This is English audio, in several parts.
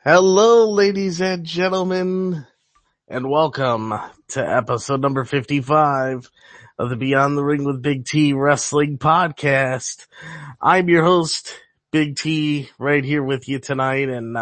Hello, ladies and gentlemen, and welcome to episode number 55 of the Beyond the Ring with Big T Wrestling Podcast. I'm your host, Big T, right here with you tonight, and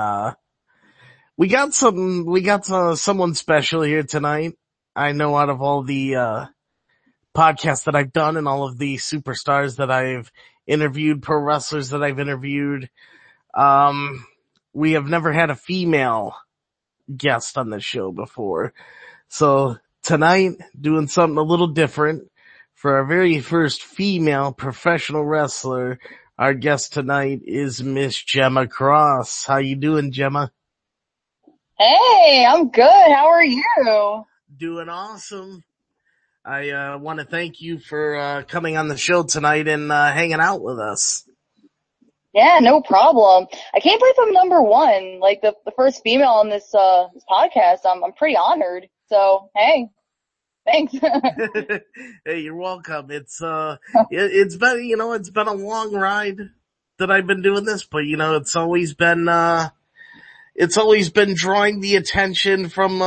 we got someone special here tonight. I know out of all the podcasts that I've done and all of the superstars that I've interviewed, pro wrestlers that I've interviewed, um, we have never had a female guest on the show before. So tonight, doing something a little different for our very first female professional wrestler. Our guest tonight is Miss Gemma Cross. How you doing, Gemma? Hey, I'm good. How are you? Doing awesome. I want to thank you for coming on the show tonight and hanging out with us. Yeah, no problem. I can't believe I'm number one, like the first female on this podcast. I'm pretty honored. So, hey, thanks. Hey, you're welcome. It's been a long ride that I've been doing this, but it's always been drawing the attention from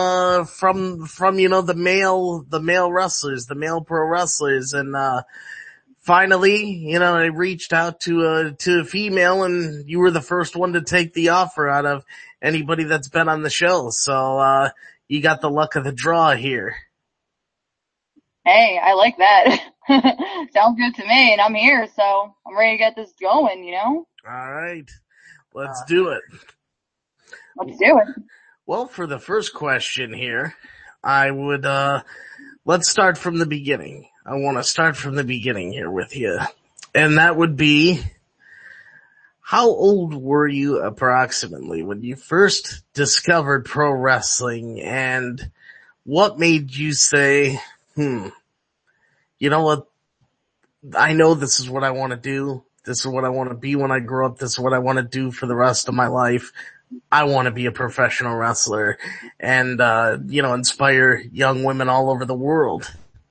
the male wrestlers, the male pro wrestlers, and finally, I reached out to a female, and you were the first one to take the offer out of anybody that's been on the show. So you got the luck of the draw here. Hey, I like that. Sounds good to me, and I'm here, so I'm ready to get this going, All right. Let's do it. Let's do it. Well, for the first question here, I would let's start from the beginning. I want to start from the beginning here with you. And that would be, how old were you approximately when you first discovered pro wrestling, and what made you say, you know what, I know this is what I want to do. This is what I want to be when I grow up. This is what I want to do for the rest of my life. I want to be a professional wrestler and, inspire young women all over the world.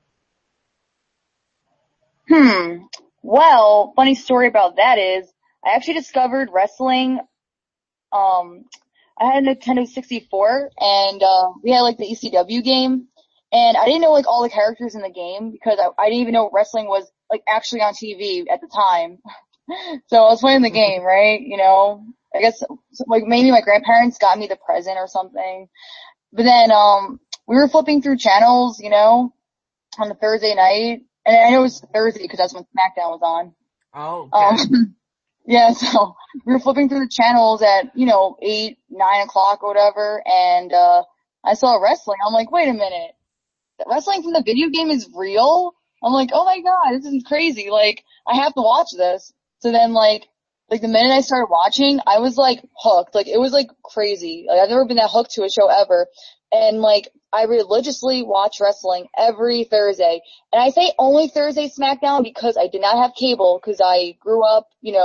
Well, funny story about that is I actually discovered wrestling. I had a Nintendo 64 and, we had like the ECW game, and I didn't know like all the characters in the game because I didn't even know wrestling was like actually on TV at the time. So I was playing the game, right? I guess like maybe my grandparents got me the present or something. But then, we were flipping through channels, on a Thursday night, and I know it was Thursday because that's when SmackDown was on. Oh, okay. Yeah, so we were flipping through the channels at, 8, 9 o'clock or whatever, and, I saw wrestling. I'm like, wait a minute. Wrestling from the video game is real? I'm like, oh my god, this is crazy. Like, I have to watch this. So then like the minute I started watching, I was like hooked. Like, it was like crazy. Like, I've never been that hooked to a show ever. And like, I religiously watch wrestling every Thursday. And I say only Thursday SmackDown because I did not have cable because I grew up,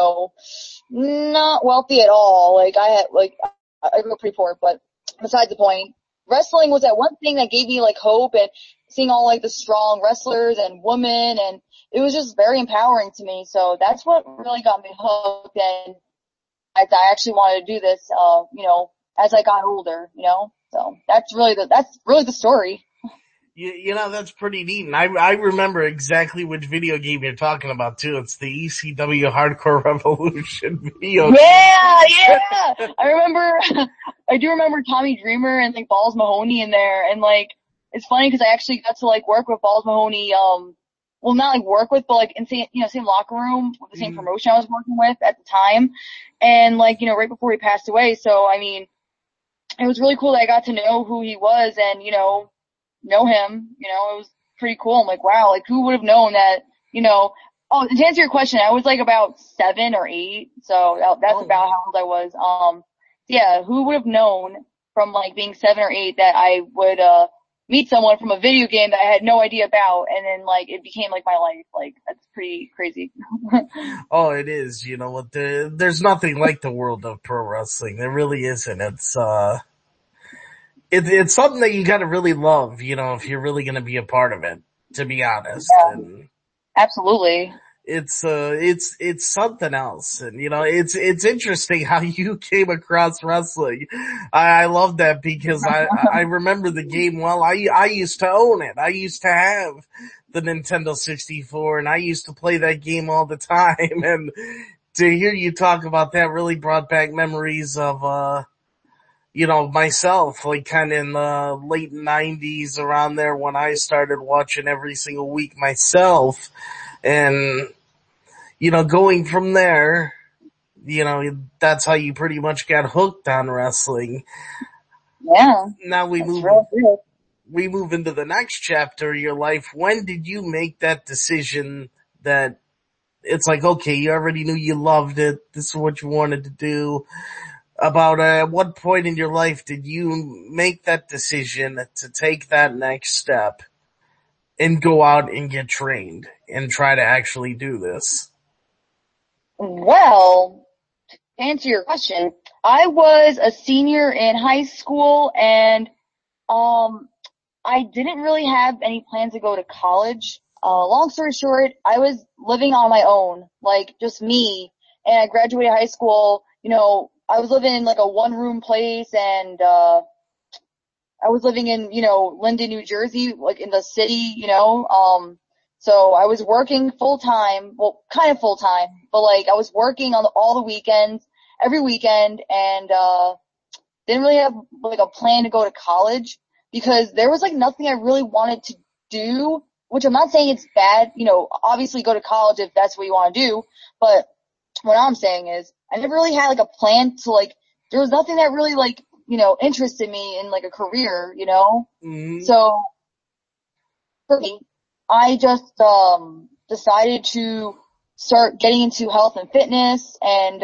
not wealthy at all. Like, I grew up pretty poor, but besides the point, wrestling was that one thing that gave me like hope, and seeing all like the strong wrestlers and women, and it was just very empowering to me. So that's what really got me hooked, and I actually wanted to do this, as I got older, So that's really the story. That's pretty neat. And I remember exactly which video game you're talking about too. It's the ECW Hardcore Revolution video game. Yeah. I do remember Tommy Dreamer and like Balls Mahoney in there, and like, it's funny because I actually got to like work with Balls Mahoney, well, not like work with, but like in same locker room with the same promotion I was working with at the time. And like, right before he passed away. So, I mean, it was really cool that I got to know who he was and, know him. It was pretty cool. I'm like, wow, like who would have known that, oh, to answer your question, I was like about 7 or 8. So that's about how old I was. Yeah, who would have known from like being 7 or 8 that I would, meet someone from a video game that I had no idea about, and then like it became like my life. Like, that's pretty crazy. Oh, it is. There's nothing like the world of pro wrestling. There really isn't. It's something that you gotta really love, if you're really gonna be a part of it, to be honest. Yeah, And absolutely. it's something else. And it's interesting how you came across wrestling. I love that because I remember the game well. I used to own it. I used to have the Nintendo 64 and I used to play that game all the time. And to hear you talk about that really brought back memories of, myself, like kind of in the late 90s around there when I started watching every single week myself. And, going from there, that's how you pretty much got hooked on wrestling. Yeah, Now that's real good. we move into the next chapter of your life. When did you make that decision that it's like, okay, you already knew you loved it. This is what you wanted to do. About at what point in your life did you make that decision to take that next step and go out and get trained and try to actually do this? Well, to answer your question, I was a senior in high school and, um, I didn't really have any plans to go to college. Long story short, I was living on my own, like just me, and I graduated high school, I was living in like a one room place and, I was living in, Linden, New Jersey, like in the city, so I was working full time, well, kind of full time, but like I was working on all the weekends, every weekend, and, didn't really have like a plan to go to college because there was like nothing I really wanted to do, which I'm not saying it's bad, obviously go to college if that's what you want to do, but what I'm saying is I never really had like a plan to like, there was nothing that really like, interested me in like a career. Mm-hmm. So for me, I just, decided to start getting into health and fitness and,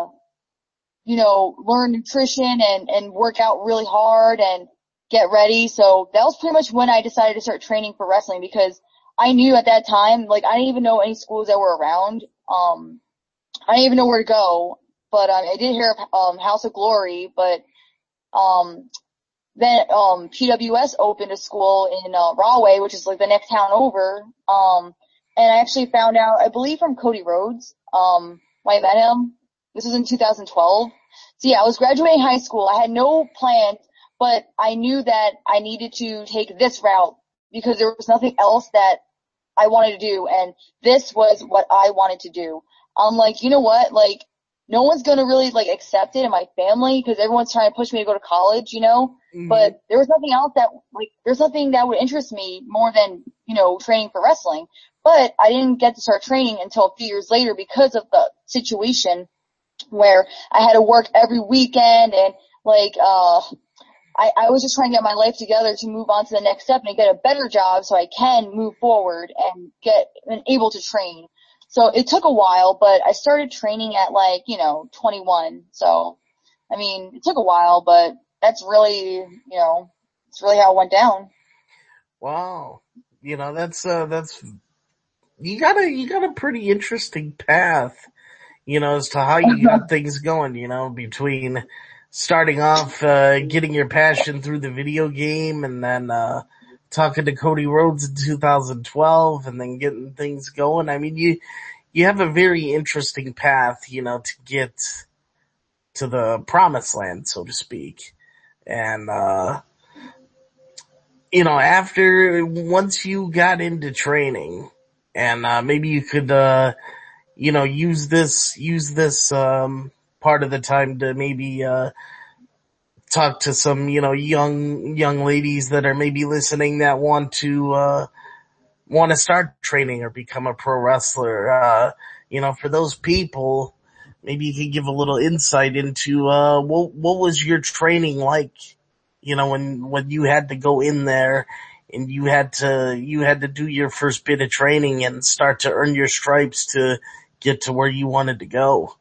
learn nutrition and work out really hard and get ready. So that was pretty much when I decided to start training for wrestling because I knew at that time, like I didn't even know any schools that were around. I didn't even know where to go, but I did hear of House of Glory, but um then PWS opened a school in Rahway, which is like the next town over. And I actually found out, I believe from Cody Rhodes, when I met him. This was in 2012. So yeah, I was graduating high school. I had no plans, but I knew that I needed to take this route because there was nothing else that I wanted to do, and this was what I wanted to do. I'm like, you know what? Like, no one's gonna really like accept it in my family because everyone's trying to push me to go to college. Mm-hmm. But there was nothing else that like, there's nothing that would interest me more than, training for wrestling. But I didn't get to start training until a few years later because of the situation where I had to work every weekend and like, I was just trying to get my life together to move on to the next step and get a better job so I can move forward and get and able to train. So it took a while, but I started training at like, 21. So, I mean, it took a while, but that's really, it's really how it went down. Wow. That's you got a pretty interesting path, as to how you got things going, between starting off, getting your passion through the video game and then, talking to Cody Rhodes in 2012 and then getting things going. I mean, you have a very interesting path, to get to the promised land, so to speak. And, after, once you got into training and, maybe you could, use this part of the time to maybe, talk to some, young ladies that are maybe listening that want to start training or become a pro wrestler. For those people, maybe you could give a little insight into, what was your training like, when you had to go in there and you had to do your first bit of training and start to earn your stripes to get to where you wanted to go.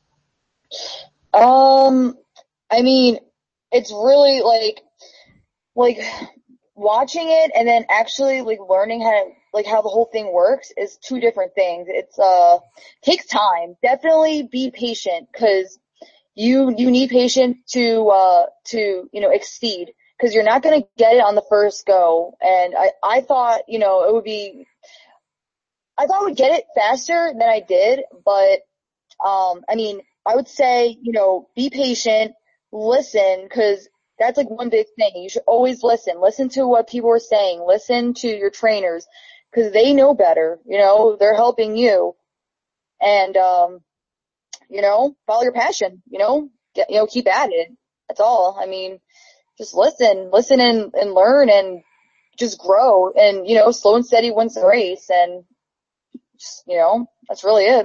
Um, I mean, it's really like watching it and then actually like learning how the whole thing works is two different things. It's takes time. Definitely be patient because you need patience to exceed because you're not gonna get it on the first go. And I thought it would be. I thought I would get it faster than I did, but, I mean, I would say, be patient, listen, cause that's like one big thing. You should always listen. Listen to what people are saying. Listen to your trainers, cause they know better, they're helping you. And, follow your passion, keep at it. That's all. I mean, just listen and learn and just grow and, slow and steady wins the race and just, that's really it.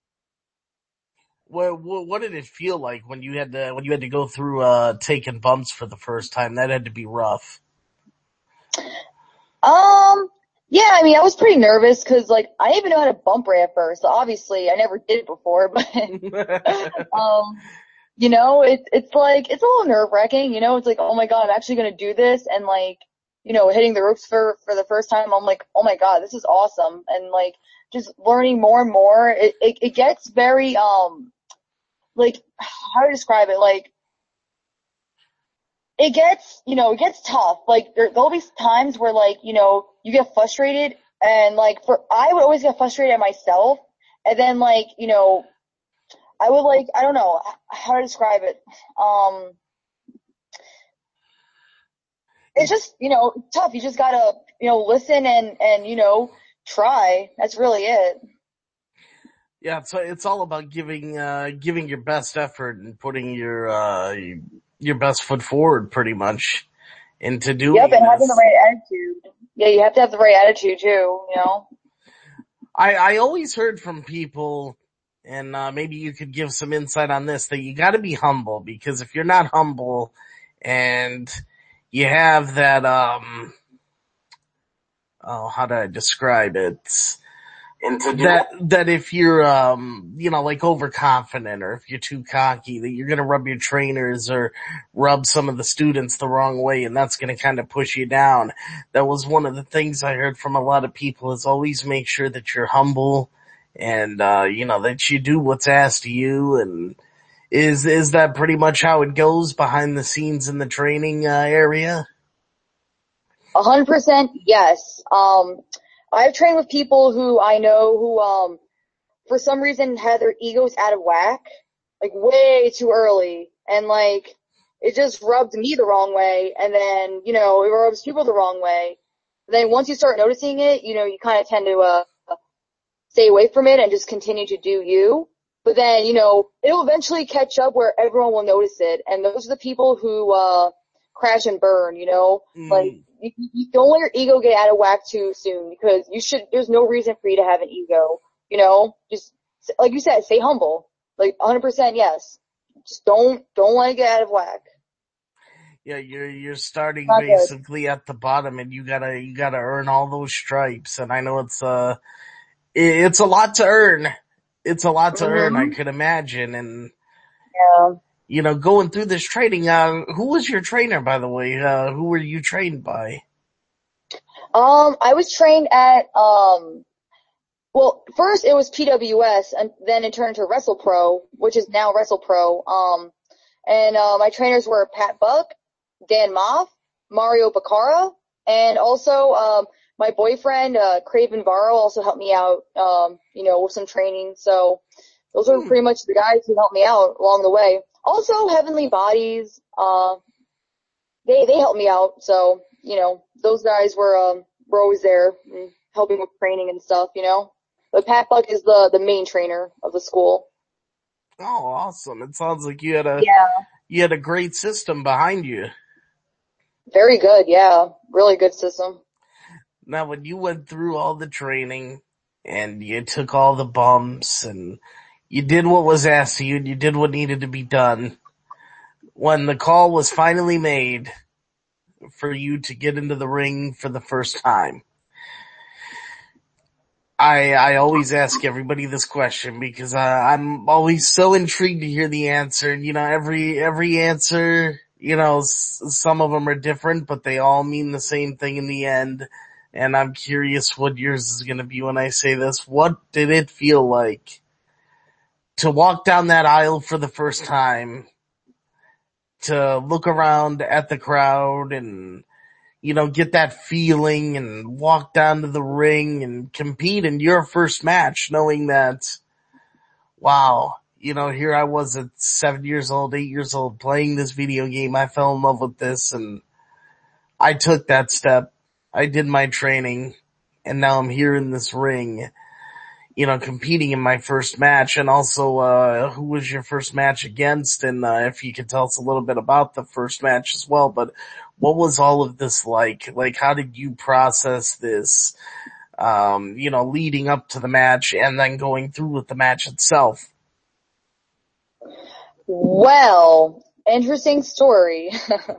What did it feel like when you had to go through, taking bumps for the first time? That had to be rough. Yeah, I mean, I was pretty nervous because, like, I didn't even know how to bump right at first. So obviously, I never did it before, but, it's like, it's a little nerve wracking, it's like, oh my God, I'm actually going to do this. And like, hitting the ropes for the first time, I'm like, oh my God, this is awesome. And like, just learning more and more, it gets very, like, how to describe it? Like, it gets tough. Like, there'll be times where like, you get frustrated and like, I would always get frustrated at myself. And then like, I would like, I don't know how to describe it. It's just, tough. You just gotta, listen and, try. That's really it. Yeah, it's all about giving your best effort and putting your best foot forward pretty much into Yep, doing and having the this. right attitude. Yeah, you have to have the right attitude too. I always heard from people, and maybe you could give some insight on this, that you gotta be humble, because if you're not humble and you have that, oh, how do I describe it? That if you're, like overconfident, or if you're too cocky, that you're gonna rub your trainers or rub some of the students the wrong way, and that's gonna kind of push you down. That was one of the things I heard from a lot of people, is always make sure that you're humble and, that you do what's asked of you. And is that pretty much how it goes behind the scenes in the training, area? 100% yes. I've trained with people who I know who, for some reason had their egos out of whack, like way too early. And like, it just rubbed me the wrong way. And then, it rubs people the wrong way. And then once you start noticing it, you kind of tend to, stay away from it and just continue to do you. But then, it'll eventually catch up where everyone will notice it. And those are the people who, crash and burn, like, Mm. you don't let your ego get out of whack too soon, because there's no reason for you to have an ego, just, like you said, stay humble. Like, 100% yes. Just don't let it get out of whack. Yeah, you're starting Not good. basically at the bottom, and you gotta earn all those stripes. And I know it's a lot to earn. It's a lot to earn, I Hmm. could imagine. And, Yeah. going through this training, who was your trainer, by the way? Who were you trained by? I was trained at, well, first it was PWS, and then it turned to WrestlePro, which is now WrestlePro. And my trainers were Pat Buck, Dan Moff, Mario Baccara, and also my boyfriend Craven Varro also helped me out, with some training. So those are Hmm. pretty much the guys who helped me out along the way. Also, Heavenly Bodies, they helped me out. So those guys were always there and helping with training and stuff. But Pat Buck is the main trainer of the school. Oh, awesome! It sounds like you had a great system behind you. Very good, yeah. Really good system. Now, when you went through all the training and you took all the bumps and you did what was asked of you and you did what needed to be done, when the call was finally made for you to get into the ring for the first time, I always ask everybody this question, because I'm always so intrigued to hear the answer. And, every answer, some of them are different, but they all mean the same thing in the end. And I'm curious what yours is going to be when I say this. What did it feel like to walk down that aisle for the first time, to look around at the crowd and get that feeling and walk down to the ring and compete in your first match knowing that, wow, here I was at 7 years old, 8 years old playing this video game. I fell in love with this and I took that step. I did my training and now I'm here in this ring, competing in my first match. And also, who was your first match against? And, if you could tell us a little bit about the first match as well, but what was all of this like? Like, how did you process this, leading up to the match and then going through with the match itself? Well, interesting story.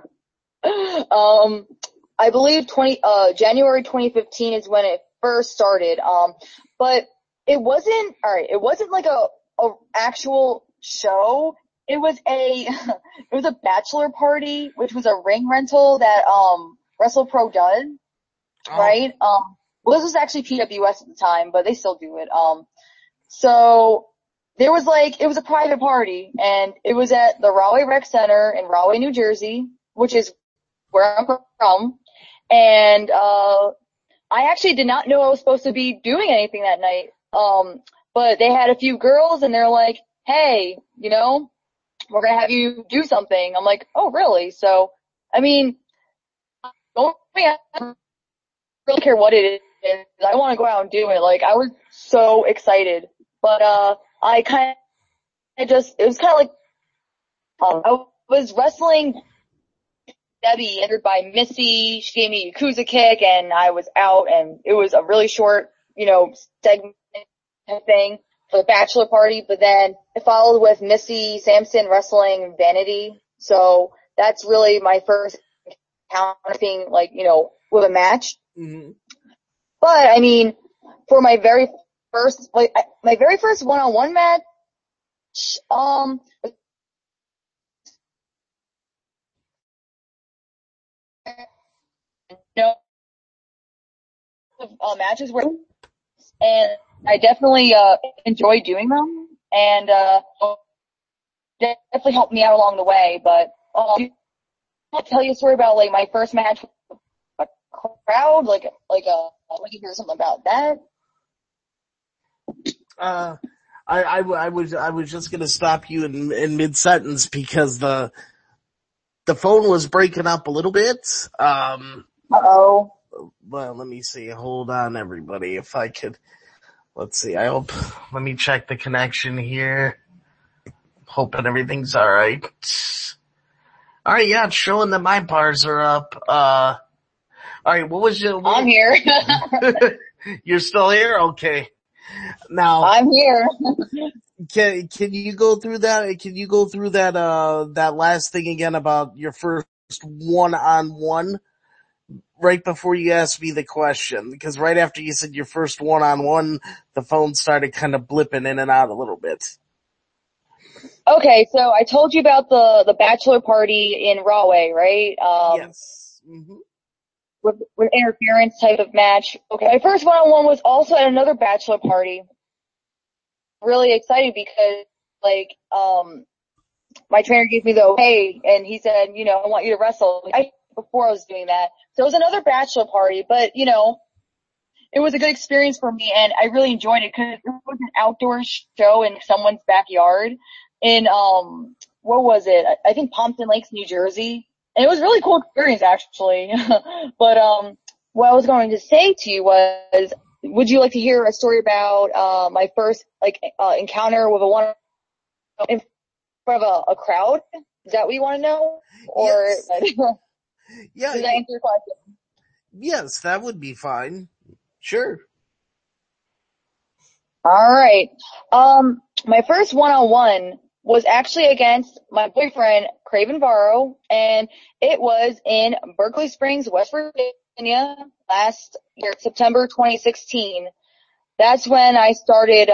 I believe January 2015 is when it first started. But it wasn't like a actual show. It was a bachelor party, which was a ring rental that, WrestlePro does, right? Well, this was actually PWS at the time, but they still do it. So there was it was a private party and it was at the Rahway Rec Center in Rahway, New Jersey, which is where I'm from. And, I actually did not know I was supposed to be doing anything that night. But they had a few girls and they're like, hey, we're going to have you do something. I'm like, oh, really? So, I mean, don't I don't really care what it is. I want to go out and do it. Like, I was so excited. But, I kind of it was kind of like, I was wrestling Debbie, entered by Missy. She gave me a Yakuza kick and I was out, and it was a really short, segment thing for the bachelor party, but then it followed with Missy Sampson wrestling Vanity. So that's really my first encounter thing, with a match. Mm-hmm. But I mean, for my very first one-on-one match, matches were, and I definitely enjoy doing them, and definitely helped me out along the way. But I'll tell you a story about my first match with a crowd, I'd hear something about that. I was just gonna stop you in mid sentence because the phone was breaking up a little bit. Uh-oh. Well, let me see. Hold on, everybody. If I could, let's see. Let me check the connection here. Hoping everything's alright. Alright, yeah, it's showing that my bars are up. Alright, what was your... I'm here. You're still here? Okay. Now... I'm here. Can you go through that? Can you go through that last thing again about your first one-on-one? Right before you asked me the question, because right after you said your first one-on-one, the phone started kind of blipping in and out a little bit. Okay, so I told you about the bachelor party in Rahway, right? Yes. Mm-hmm. With interference type of match. Okay, my first one-on-one was also at another bachelor party. Really excited because, my trainer gave me the okay, and he said, I want you to wrestle. Before I was doing that. So it was another bachelor party, but it was a good experience for me and I really enjoyed it because it was an outdoor show in someone's backyard in, what was it? I think Pompton Lakes, New Jersey. And it was a really cool experience actually. But, what I was going to say to you was, would you like to hear a story about, my first, encounter with in front of a crowd? Is that what you want to know? Or, yes. Yeah. Does that answer your question? Yes, that would be fine. Sure. Alright. My first one-on-one was actually against my boyfriend, Craven Varro, and it was in Berkeley Springs, West Virginia, last year, September 2016. That's when I started,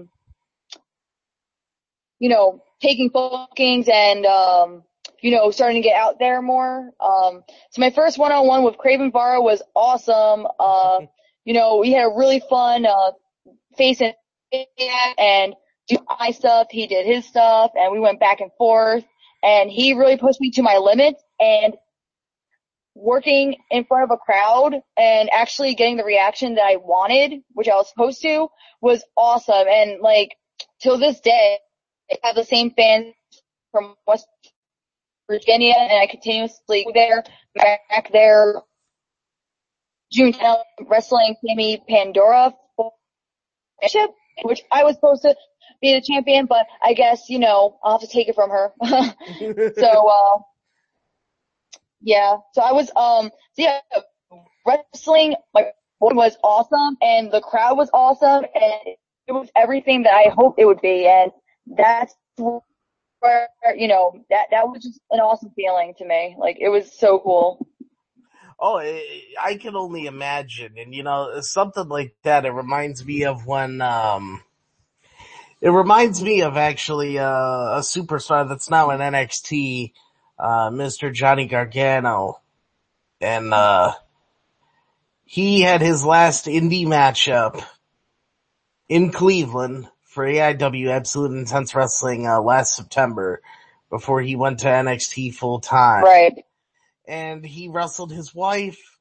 taking bookings and, starting to get out there more. So my first one-on-one with Craven Varro was awesome. We had a really fun, face and do my stuff. He did his stuff and we went back and forth and he really pushed me to my limits. And working in front of a crowd and actually getting the reaction that I wanted, which I was supposed to, was awesome. And like, till this day, I have the same fans from West Virginia, and I continuously go there, back there. June 10th, wrestling Tammy Pandora for championship, which I was supposed to be the champion, but I guess, I'll have to take it from her. So, yeah. So I was, wrestling, like, was awesome, and the crowd was awesome, and it was everything that I hoped it would be, and that's where, that was just an awesome feeling to me. Like, it was so cool. Oh, I can only imagine. And, something like that, it reminds me of when, it reminds me of actually, a superstar that's now in NXT, Mr. Johnny Gargano. And, he had his last indie matchup in Cleveland for AIW Absolute Intense Wrestling, last September before he went to NXT full time. Right. And he wrestled his wife.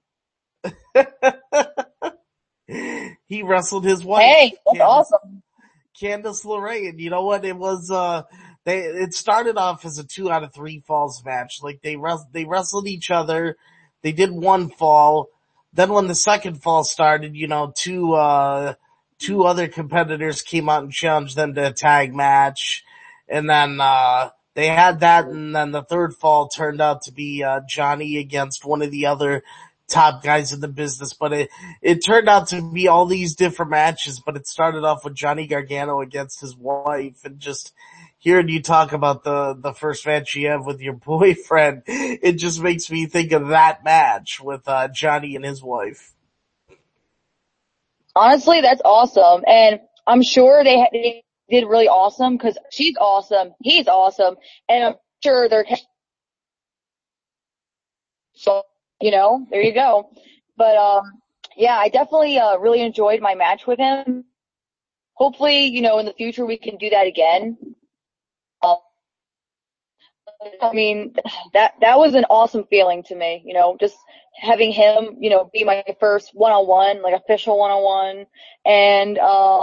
He wrestled his wife. Hey, that's awesome. Candice LeRae. And you know what? It was, it started off as a 2 out of 3 falls match. Like they wrestled each other. They did one fall. Then when the second fall started, two other competitors came out and challenged them to a tag match. And then, they had that, and then the third fall turned out to be, Johnny against one of the other top guys in the business. But it turned out to be all these different matches, but it started off with Johnny Gargano against his wife, and just hearing you talk about the first match you have with your boyfriend, it just makes me think of that match with, Johnny and his wife. Honestly, that's awesome. And I'm sure they did really awesome because she's awesome, he's awesome, and I'm sure they're, so, there you go. But, yeah, I definitely, really enjoyed my match with him. Hopefully, in the future we can do that again. I mean, that was an awesome feeling to me, just having him, be my first one-on-one, like official one-on-one, and,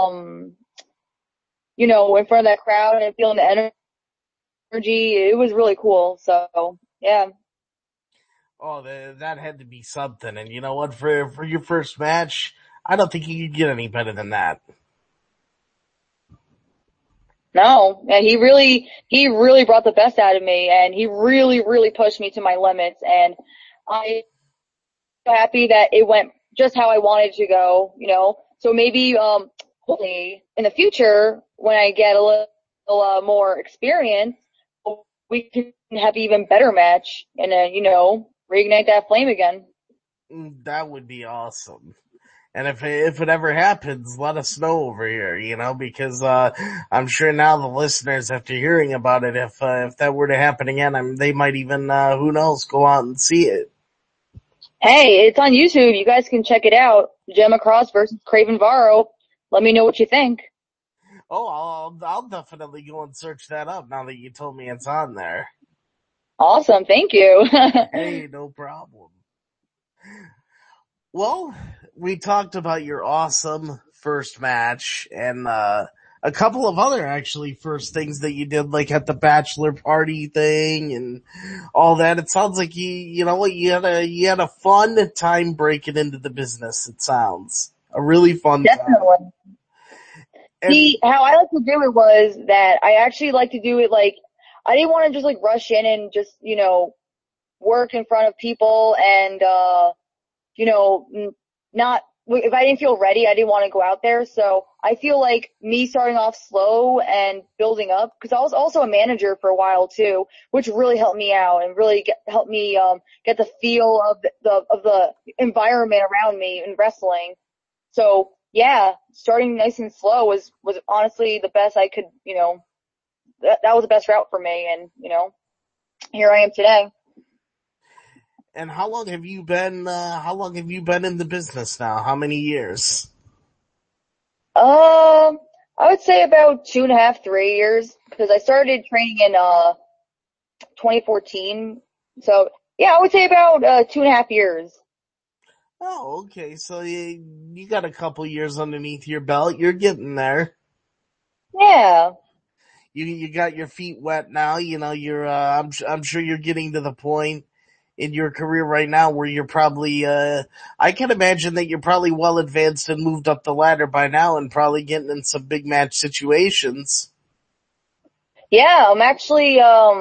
in front of that crowd and feeling the energy. It was really cool. So, yeah. Oh, that had to be something. And you know what? For your first match, I don't think you could get any better than that. No, and he really brought the best out of me, and he really, really pushed me to my limits, and I'm happy that it went just how I wanted to go, So maybe, hopefully in the future, when I get a little more experience, we can have even better match and, reignite that flame again. That would be awesome. And if it ever happens, let us know over here, because, I'm sure now the listeners, after hearing about it, if that were to happen again, they might even, who knows, go out and see it. Hey, it's on YouTube. You guys can check it out. Gemma Cross versus Craven Varro. Let me know what you think. Oh, I'll definitely go and search that up now that you told me it's on there. Awesome. Thank you. Hey, no problem. Well, we talked about your awesome first match and, a couple of other actually first things that you did, like at the bachelor party thing and all that. It sounds like you had a fun time breaking into the business. It sounds a really fun Definitely. time. See, how I like to do it was that I actually like to do it like, I didn't want to just like rush in and just, work in front of people and, not, if I didn't feel ready, I didn't want to go out there. So I feel like me starting off slow and building up, because I was also a manager for a while too, which really helped me out and really helped me, get the feel of the environment around me in wrestling. So yeah, starting nice and slow was honestly the best I could, that was the best route for me. And, here I am today. And how long have you been in the business now? How many years? I would say about 2.5, 3 years, because I started training in, 2014. So Yeah, I would say about 2.5 years. Oh, okay. So you got a couple years underneath your belt. You're getting there. Yeah. You got your feet wet now. You know, I'm sure you're getting to the point in your career right now where you're probably, I can imagine that you're probably well advanced and moved up the ladder by now and probably getting in some big match situations. Yeah, I'm actually,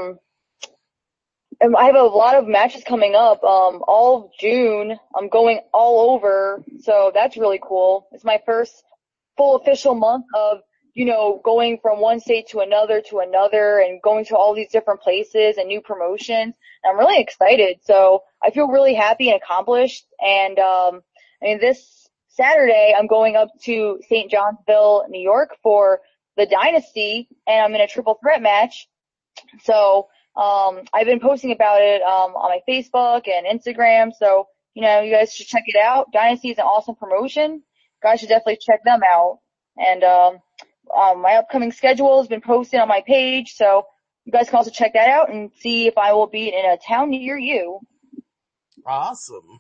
and I have a lot of matches coming up. All of June, I'm going all over, so that's really cool. It's my first full official month of, going from one state to another and going to all these different places and new promotions. I'm really excited. So I feel really happy and accomplished. And, this Saturday, I'm going up to St. Johnsville, New York for the Dynasty, and I'm in a triple threat match. So, I've been posting about it, on my Facebook and Instagram. So, you guys should check it out. Dynasty is an awesome promotion. You guys should definitely check them out. And, my upcoming schedule has been posted on my page. So you guys can also check that out and see if I will be in a town near you. Awesome.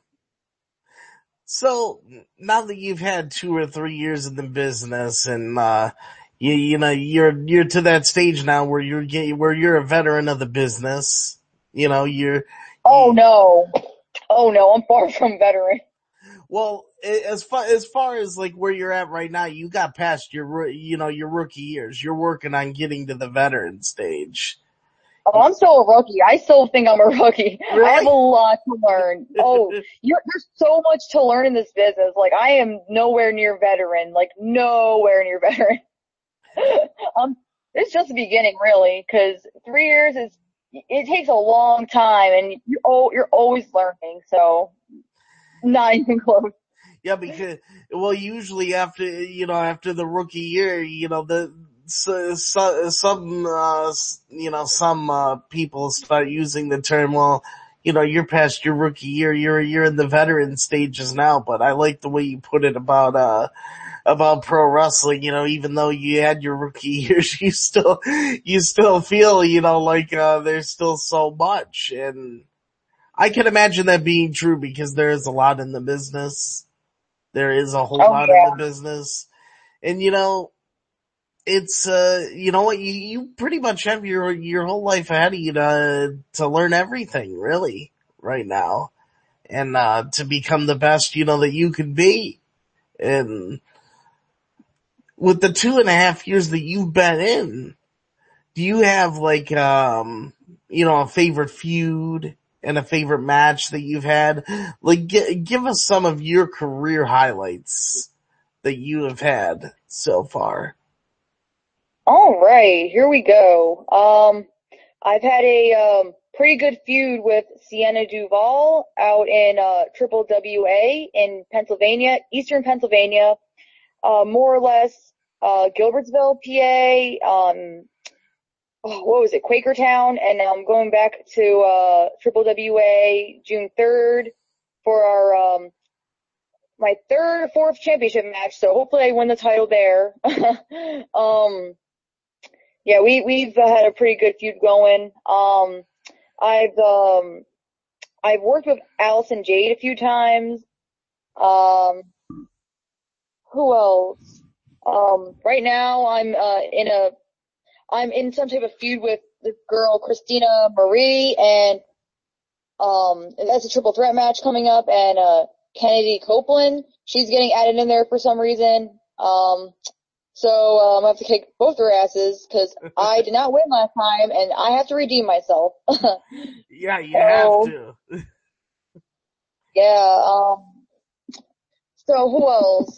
So now that you've had 2 or 3 years in the business and, you're to that stage now where where you're a veteran of the business. You know, Oh you, no. Oh no, I'm far from veteran. well, as far as like where you're at right now, you got past your rookie years. You're working on getting to the veteran stage. Oh, I'm still a rookie. I still think I'm a rookie. I have a Really? lot to learn. Oh, there's so much to learn in this business. Like, I am nowhere near veteran. Like, nowhere near veteran. Um, it's just the beginning, really, because 3 years it takes a long time, and you're always learning. So, not even close. Yeah, because well, usually after the rookie year, some people start using the term. Well, you're past your rookie year. You're in the veteran stages now. But I like the way you put it about pro wrestling. Even though you had your rookie years, you still feel like there's still so much, and I can imagine that being true because there is a lot in the business. There is a whole Oh lot in the yeah. business. And it's, what, you pretty much have your whole life ahead of you to learn everything really right now. And, to become the best, that you could be. And with the 2.5 years that you've been in, do you have like, a favorite feud and a favorite match that you've had? Like, give us some of your career highlights that you have had so far. All right, here we go. I've had a pretty good feud with Sienna Duval out in Triple WA in Pennsylvania, Eastern Pennsylvania, more or less Gilbertsville, PA. What was it, Quakertown, and now I'm going back to Triple WA June 3rd for our my third or fourth championship match. So hopefully I win the title there. um, yeah, we've had a pretty good feud going. I've um I've worked with Allison Jade a few times. Um, who else? Right now I'm in some type of feud with this girl Christina Marie, and that's a triple threat match coming up, and Kennedy Copeland, she's getting added in there for some reason. So I have to kick both their asses because I did not win last time, and I have to redeem myself. Yeah, you have So to. yeah. So who else?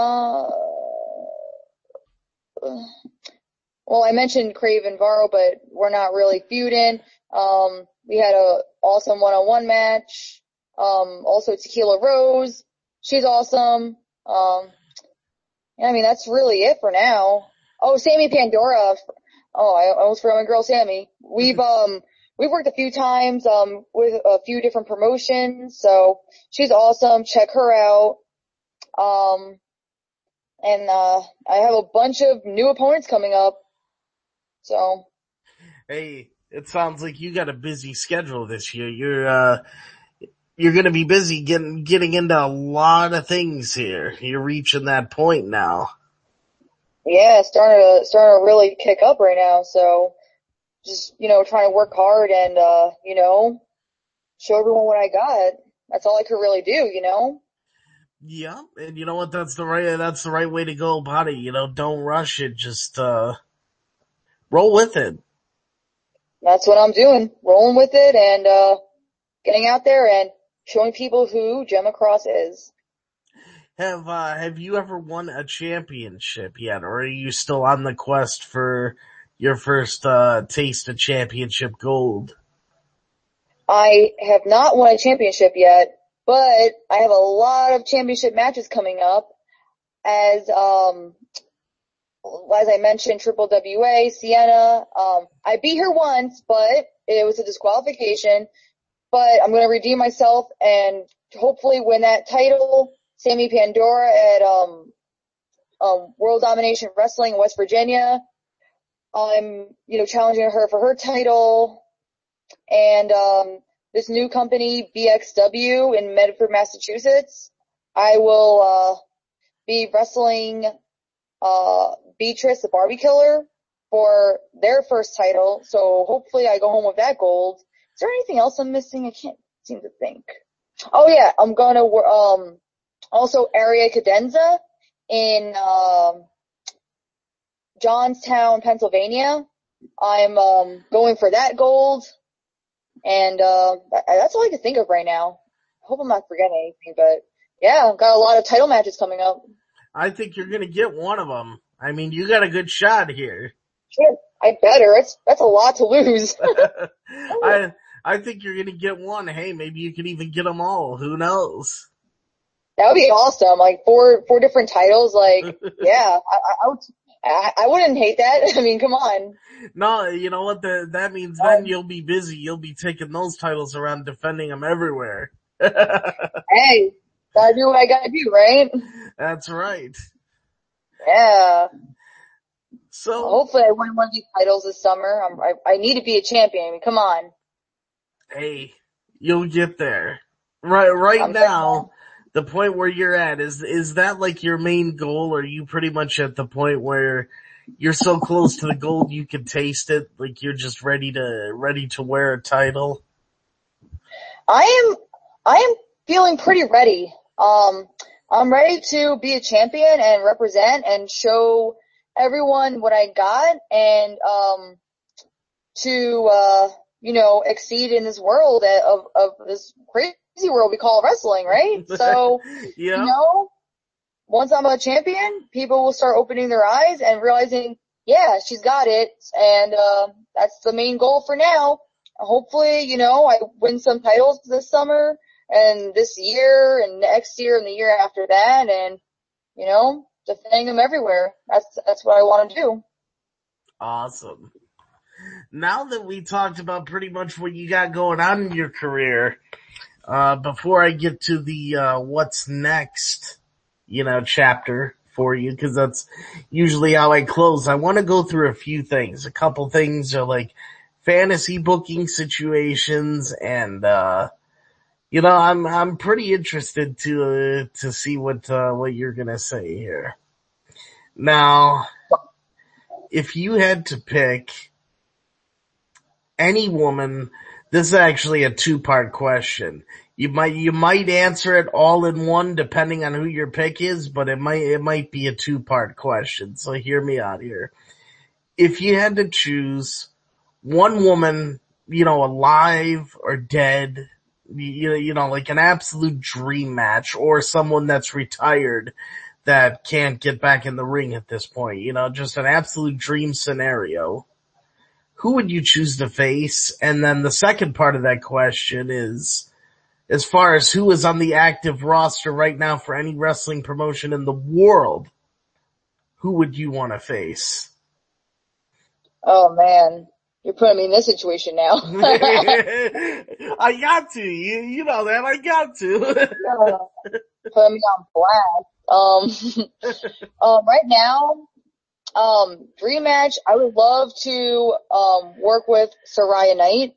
Well, I mentioned Craven Varro, but we're not really feuding. We had a awesome one-on-one match. Also Tequila Rose, she's awesome. Yeah, I mean that's really it for now. Oh, Sammy Pandora. Oh, I almost forgot my girl Sammy. We've worked a few times with a few different promotions, so she's awesome. Check her out. Um, and I have a bunch of new opponents coming up. So Hey, It sounds like you got a busy schedule this year. You're gonna be busy getting into a lot of things here. You're reaching that point now. Yeah, it's starting to really kick up right now. So just, trying to work hard and, show everyone what I got. That's all I could really do. Yeah, and you know what? That's the right way to go about it. Don't rush it. Just, roll with it. That's what I'm doing. Rolling with it and, getting out there and showing people who Gemma Cross is. Have you ever won a championship yet, or are you still on the quest for your first, taste of championship gold? I have not won a championship yet, but I have a lot of championship matches coming up as I mentioned, Triple WA, Sienna. I beat her once, but it was a disqualification. But I'm going to redeem myself and hopefully win that title. Sammy Pandora at World Domination Wrestling in West Virginia. I'm, challenging her for her title. And this new company, BXW, in Medford, Massachusetts, I will be wrestling Beatrice, the Barbie Killer, for their first title. So hopefully I go home with that gold. Is there anything else I'm missing? I can't seem to think. Oh yeah, I'm gonna also Area Cadenza in Johnstown, Pennsylvania. I'm going for that gold, and that's all I can think of right now. I hope I'm not forgetting anything, but yeah, I've got a lot of title matches coming up. I think you're gonna get one of them. I mean, you got a good shot here. Sure, I better. That's a lot to lose. I think you're gonna get one. Hey, maybe you can even get them all. Who knows? That would be awesome. Like four different titles. Like, yeah, I wouldn't hate that. I mean, come on. No, you know what? That means then you'll be busy. You'll be taking those titles around, defending them everywhere. Hey, gotta do what I gotta do, right? That's right. Yeah. So hopefully I win one of these titles this summer. I need to be a champion. I mean, come on. Hey, you'll get there. Right now, the point where you're at, is that like your main goal? Or are you pretty much at the point where you're so close to the goal you can taste it, like you're just ready to wear a title? I am feeling pretty ready. I'm ready to be a champion and represent and show everyone what I got and, to, exceed in this world of this crazy world we call wrestling, right? So, yeah. Once I'm a champion, people will start opening their eyes and realizing, yeah, she's got it. And, that's the main goal for now. Hopefully, I win some titles this summer and this year and next year and the year after that and, defending them everywhere. That's what I want to do. Awesome. Now that we talked about pretty much what you got going on in your career, before I get to the, what's next, chapter for you, cause that's usually how I close, I want to go through a few things. A couple things are like fantasy booking situations and, I'm pretty interested to see what you're gonna say here. Now, if you had to pick any woman, this is actually a two-part question. You might answer it all in one depending on who your pick is, but it might be a two-part question. So hear me out here. If you had to choose one woman, alive or dead, like an absolute dream match, or someone that's retired that can't get back in the ring at this point, just an absolute dream scenario, who would you choose to face? And then the second part of that question is, as far as who is on the active roster right now for any wrestling promotion in the world, who would you want to face? Oh man, you're putting me in this situation now. I got to. You know that. I got to. Put me on blast. Right now, Dream match, I would love to, work with Saraya Knight.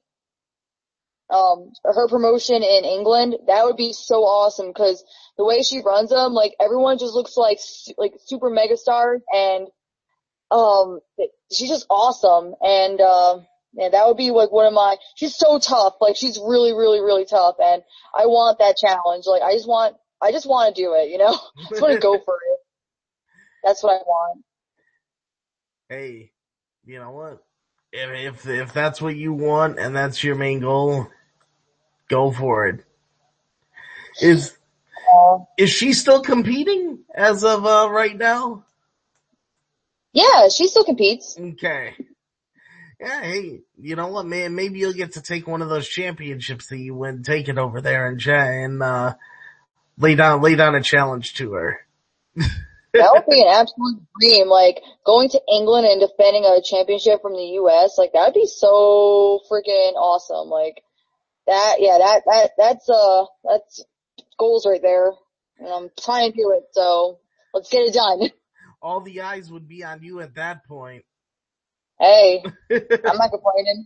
Her promotion in England, that would be so awesome because the way she runs them, like everyone just looks like super mega stars and, she's just awesome. And, yeah, that would be like she's so tough. Like she's really, really, really tough. And I want that challenge. Like I just want to do it, you know? I just want to go for it. That's what I want. Hey, you know what? If that's what you want and that's your main goal, go for it. Is Uh, is she still competing as of right now? yeah, she still competes. Okay. Yeah, hey, you know what, man? Maybe you'll get to take one of those championships that you win, take it over there and lay down a challenge to her. That would be an absolute dream. Like going to England and defending a championship from the US, like that would be so freaking awesome. Like that, yeah, that's goals right there. And I'm trying to do it, so let's get it done. All the eyes would be on you at that point. Hey, I'm not complaining.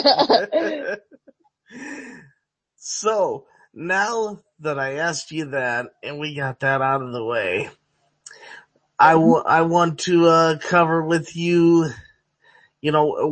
So, now that I asked you that and we got that out of the way, I want to, cover with you, you know,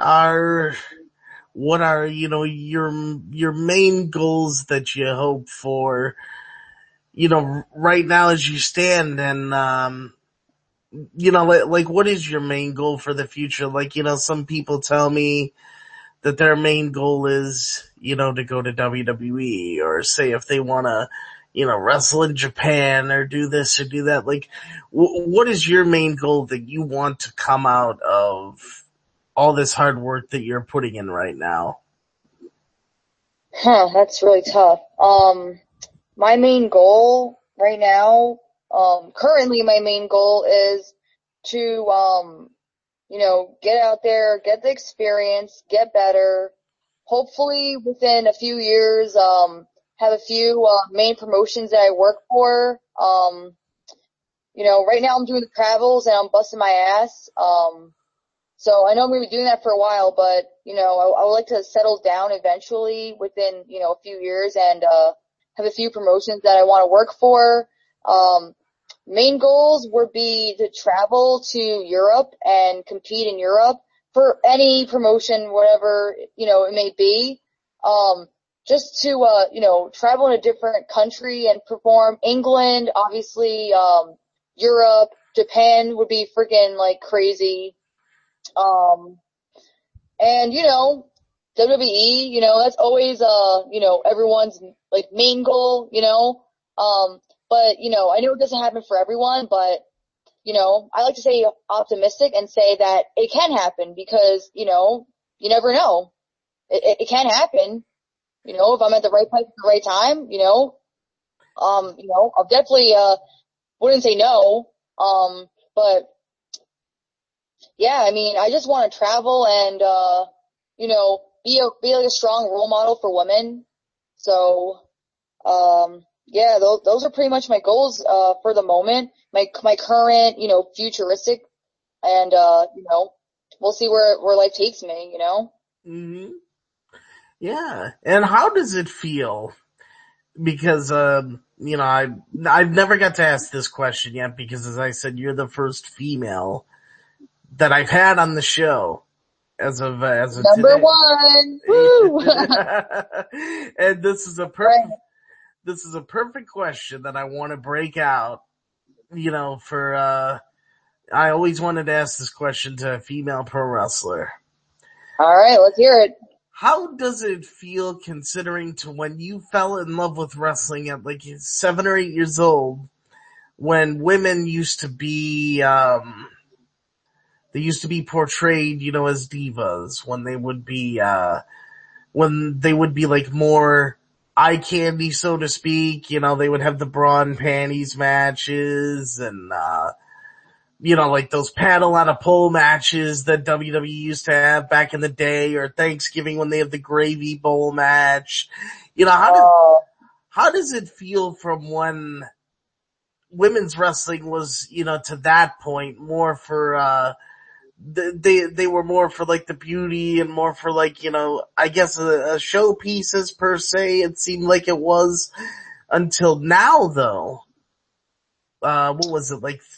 what are, you know, your main goals that you hope for, you know, right now as you stand and, you know, like what is your main goal for the future? Like, you know, some people tell me that their main goal is, you know, to go to WWE or say if they want to, you know, wrestle in Japan or do this or do that. Like, what is your main goal that you want to come out of all this hard work that you're putting in right now? Huh, that's really tough. My main goal right now, currently my main goal is to, you know, get out there, get the experience, get better. Hopefully within a few years, have a few, main promotions that I work for. You know, right now I'm doing the travels and I'm busting my ass. So I know I'm going to be doing that for a while, but, you know, I would like to settle down eventually within, you know, a few years and, have a few promotions that I want to work for. Um, Main goals would be to travel to Europe and compete in Europe for any promotion, whatever, you know, it may be. Um, just to, you know, travel in a different country and perform. England, obviously, Europe, Japan would be freaking like crazy. Um, and you know, WWE, you know, that's always, you know, everyone's like main goal, you know. Um, but you know, I know it doesn't happen for everyone, but you know, I like to say optimistic and say that it can happen because, you know, you never know. It can happen, you know, if I'm at the right place at the right time, you know, I'll definitely, wouldn't say no. But yeah, I mean, I just want to travel and, you know, be like a strong role model for women. So, yeah, those are pretty much my goals, for the moment. My current, you know, futuristic and, you know, we'll see where life takes me, you know? Hmm. Yeah. And how does it feel? Because, you know, I've never got to ask this question yet because as I said, you're the first female that I've had on the show as of Number today. one! Woo! And Right. this is a perfect question that I want to break out, you know, I always wanted to ask this question to a female pro wrestler. Alright, let's hear it. How does it feel considering to when you fell in love with wrestling at like 7 or 8 years old, when women used to be, they used to be portrayed, you know, as divas, when they would be like more eye candy, so to speak, you know, they would have the bra and panties matches and, you know, like those paddle on a pole matches that WWE used to have back in the day, or Thanksgiving when they have the gravy bowl match. You know, Oh, how does it feel from when women's wrestling was, to that point more for, they were more for like the beauty and more for like, I guess a showpieces per se. It seemed like it was until now though. What was it like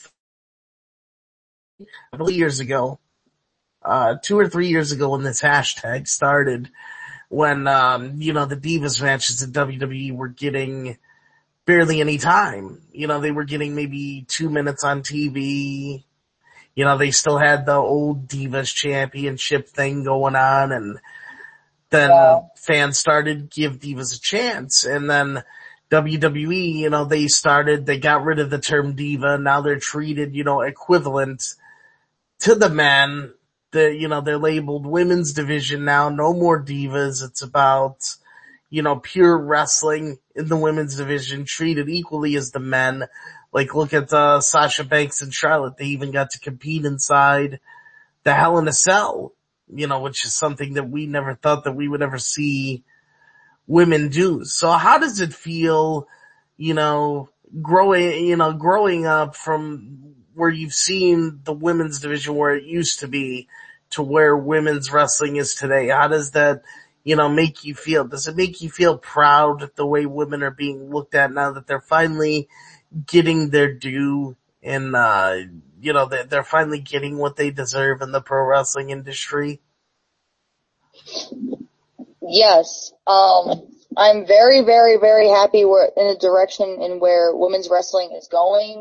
3 years ago? 2 or 3 years ago when this hashtag started, when, the Divas matches in WWE were getting barely any time. They were getting maybe 2 minutes on TV. They still had the old Divas Championship thing going on, and then Yeah. fans started to give Divas a chance, and then WWE, they got rid of the term Diva, now they're treated, equivalent to the men. They're labeled women's division now, no more divas, it's about, pure wrestling in the women's division, treated equally as the men. Like, look at, Sasha Banks and Charlotte. They even got to compete inside the Hell in a Cell, which is something that we never thought that we would ever see women do. So how does it feel, growing up from where you've seen the women's division where it used to be to where women's wrestling is today? How does that, make you feel? Does it make you feel proud the way women are being looked at now that they're finally getting their due and, they're finally getting what they deserve in the pro wrestling industry? Yes. I'm very, very, very happy we're in the direction in where women's wrestling is going.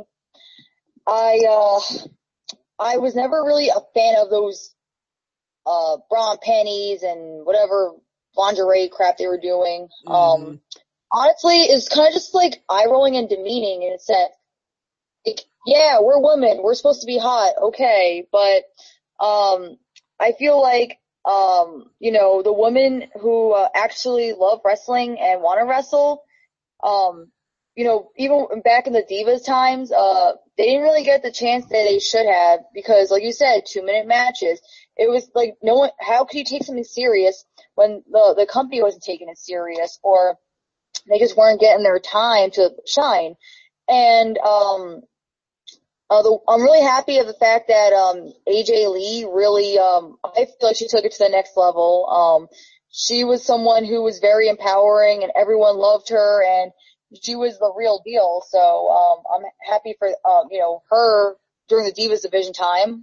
I was never really a fan of those, bra and panties and whatever lingerie crap they were doing. Mm-hmm. Honestly, it's kind of just like eye rolling and demeaning in a sense. Like, yeah, we're women. We're supposed to be hot. Okay. But, I feel like, the women who, actually love wrestling and want to wrestle, even back in the Divas times, they didn't really get the chance that they should have because, like you said, 2-minute matches. It was like, no one, how could you take something serious when the company wasn't taking it serious, or they just weren't getting their time to shine? And, I'm really happy of the fact that, AJ Lee really, I feel like she took it to the next level. She was someone who was very empowering and everyone loved her and she was the real deal. So, I'm happy for, her during the Divas division time.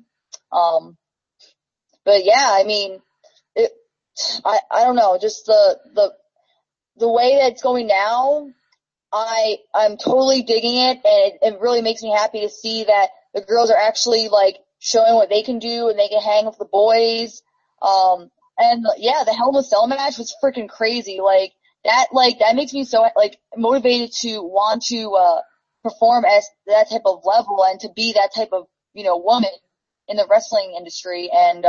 But yeah, I mean, I don't know, just the way that it's going now, I'm totally digging it, and it really makes me happy to see that the girls are actually like showing what they can do and they can hang with the boys. Yeah, the Hell in a Cell match was freaking crazy. That makes me so like motivated to want to perform as that type of level and to be that type of, woman in the wrestling industry. And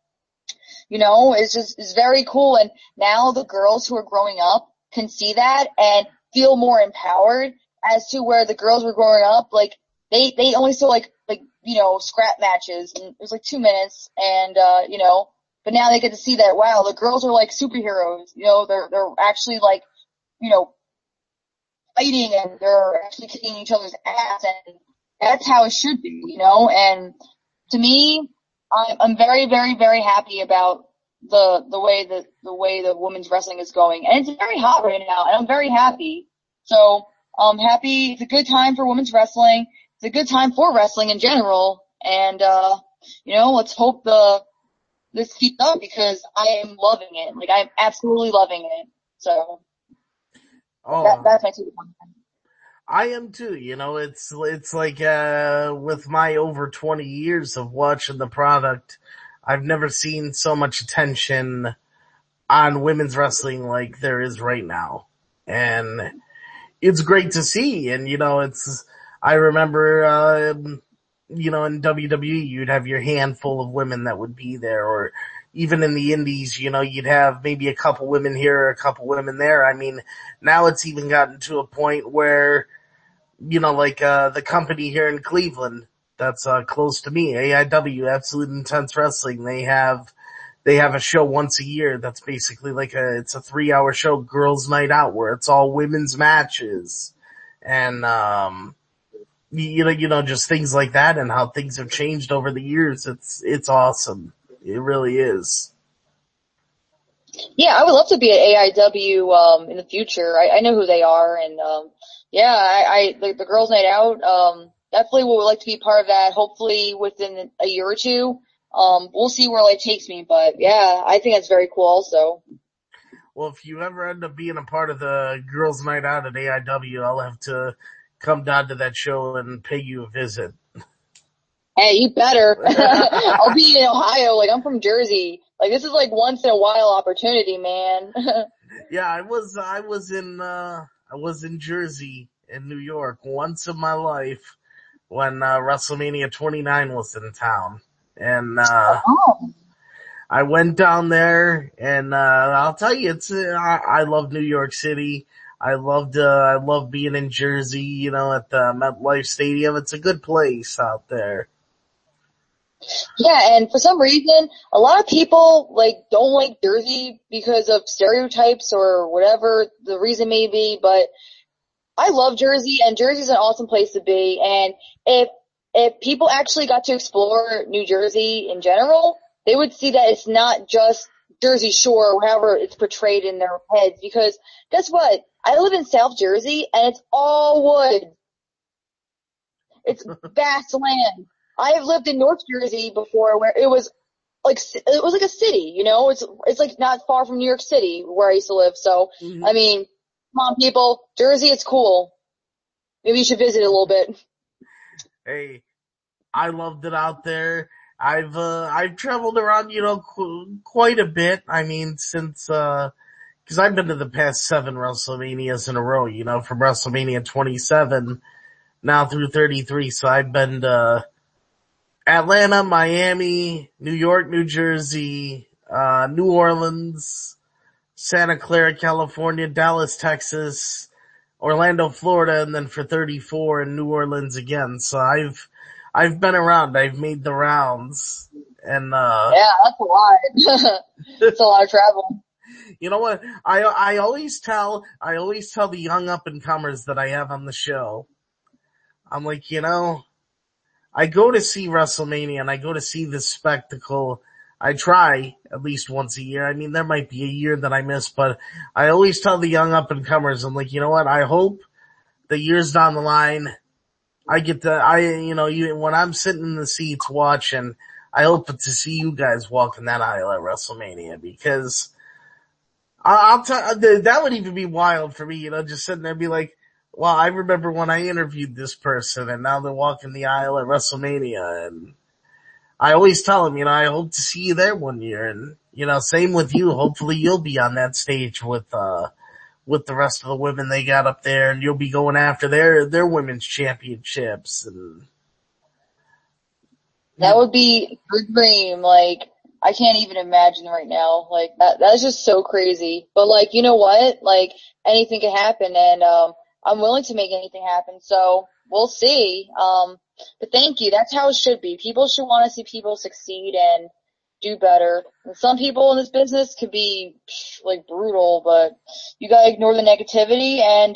it's very cool. And now the girls who are growing up can see that and feel more empowered, as to where the girls were growing up, like, they only saw scrap matches, and it was like 2 minutes, and, but now they get to see that, wow, the girls are like superheroes, they're actually like, fighting, and they're actually kicking each other's ass, and that's how it should be, and to me, I'm very, very, very happy about the way the women's wrestling is going. And it's very hot right now, and I'm very happy. So, I'm happy. It's a good time for women's wrestling. It's a good time for wrestling in general. And, let's hope this keeps up, because I am loving it. Like, I'm absolutely loving it. So, that's my two. I am too, it's like, with my over 20 years of watching the product, I've never seen so much attention on women's wrestling like there is right now. And it's great to see. And, I remember, in WWE, you'd have your handful of women that would be there, or even in the indies, you'd have maybe a couple women here, a couple women there. I mean, now it's even gotten to a point where, the company here in Cleveland that's, close to me, AIW, Absolute Intense Wrestling, they have a show once a year that's basically it's a 3-hour show, Girls Night Out, where it's all women's matches. And, just things like that and how things have changed over the years. It's awesome. It really is. Yeah, I would love to be at AIW in the future. I know who they are, and yeah, the girls' night out definitely would like to be part of that. Hopefully within a year or two. We'll see where life takes me, but yeah, I think that's very cool. Also, Well, if you ever end up being a part of the girls' night out at AIW, I'll have to come down to that show and pay you a visit. hey, you better. I'll be in Ohio. Like, I'm from Jersey. Like, this is like once in a while opportunity, man. Yeah, I was in Jersey in New York once in my life when WrestleMania 29 was in town. And Oh. I went down there and I'll tell you, I love New York City. I love being in Jersey, at the MetLife Stadium. It's a good place out there. Yeah, and for some reason, a lot of people like don't like Jersey because of stereotypes or whatever the reason may be, but I love Jersey, and Jersey's an awesome place to be. And if people actually got to explore New Jersey in general, they would see that it's not just Jersey Shore or however it's portrayed in their heads. Because guess what? I live in South Jersey, and it's all wood. It's vast land. I have lived in North Jersey before, where it was like a city. It's like not far from New York City where I used to live. So Mm-hmm. I mean, come on, people, Jersey, it's cool. Maybe you should visit a little bit. Hey, I loved it out there. I've traveled around, quite a bit. I mean, since, cause I've been to the past 7 WrestleManias in a row, from WrestleMania 27 now through 33. So I've been to Atlanta, Miami, New York, New Jersey, New Orleans, Santa Clara, California, Dallas, Texas, Orlando, Florida, and then for 34 in New Orleans again. So I've been around. I've made the rounds. And, Yeah, that's a lot. It's a lot of travel. you know what? I always tell the young up and comers that I have on the show, I'm like, I go to see WrestleMania and I go to see this spectacle. I try at least once a year. I mean, there might be a year that I miss, but I always tell the young up and comers, I'm like, you know what? I hope the years down the line, when I'm sitting in the seats watching, I hope to see you guys walking that aisle at WrestleMania, because I'll tell, that would even be wild for me, just sitting there and be like, well, I remember when I interviewed this person and now they're walking the aisle at WrestleMania. And I always tell them, I hope to see you there one year. And, same with you. Hopefully you'll be on that stage with the rest of the women they got up there, and you'll be going after their women's championships. And That would be a dream. Like, I can't even imagine right now. Like, that's just so crazy. But like, you know what? Like, anything can happen, and I'm willing to make anything happen. So we'll see. But thank you. That's how it should be. People should want to see people succeed and do better. And some people in this business could be like brutal, but you gotta ignore the negativity and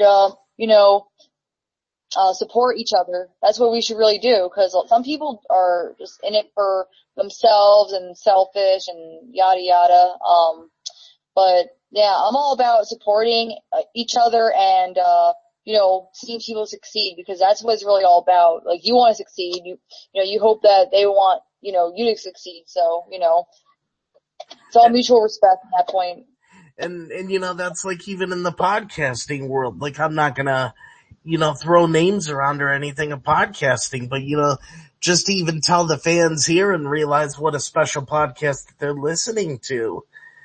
support each other. That's what we should really do, because some people are just in it for themselves and selfish and yada yada. But yeah, I'm all about supporting each other and seeing people succeed, because that's what it's really all about. Like, you want to succeed, you hope that they want you to succeed. So it's all mutual respect at that point. And that's like even in the podcasting world, like I'm not gonna, throw names around or anything of podcasting, but just to even tell the fans here and realize what a special podcast that they're listening to.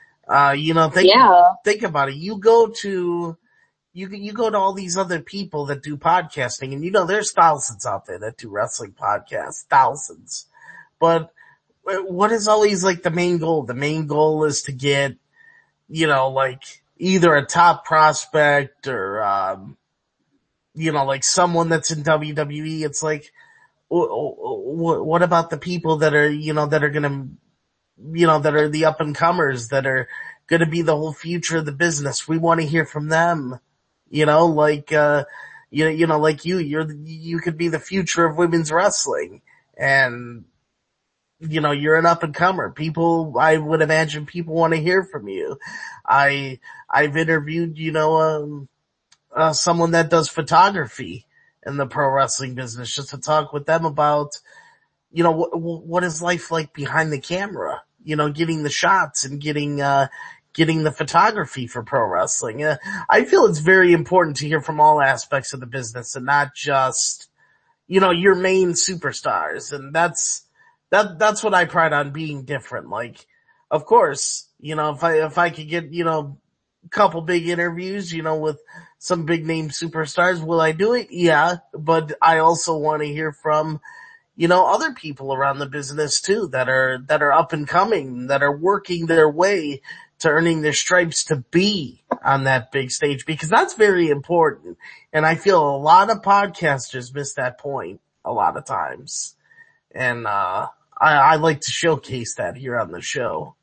Think about it. You go to all these other people that do podcasting, and there's thousands out there that do wrestling podcasts, thousands. But what is always like the main goal? The main goal is to get, like either a top prospect or, like someone that's in WWE. It's like, what about the people that are, that are gonna, that are the up and comers, that are gonna be the whole future of the business? We want to hear from them. you know, like you could be the future of women's wrestling. And, you know, you're an up and comer. People, I would imagine people want to hear from you. I've interviewed, you know, someone that does photography in the pro wrestling business just to talk with them about, you know, what is life like behind the camera? You know, getting the shots and getting the photography for pro wrestling. I feel it's very important to hear from all aspects of the business and not just, you know, your main superstars. And that's what I pride on, being different. Like, of course, you know, if I could get, you know, a couple big interviews, you know, with some big name superstars, will I do it? Yeah, but I also want to hear from, you know, other people around the business too that are up and coming, that are working their way to earning their stripes to be on that big stage, because that's very important. And I feel a lot of podcasters miss that point a lot of times. And, I like to showcase that here on the show.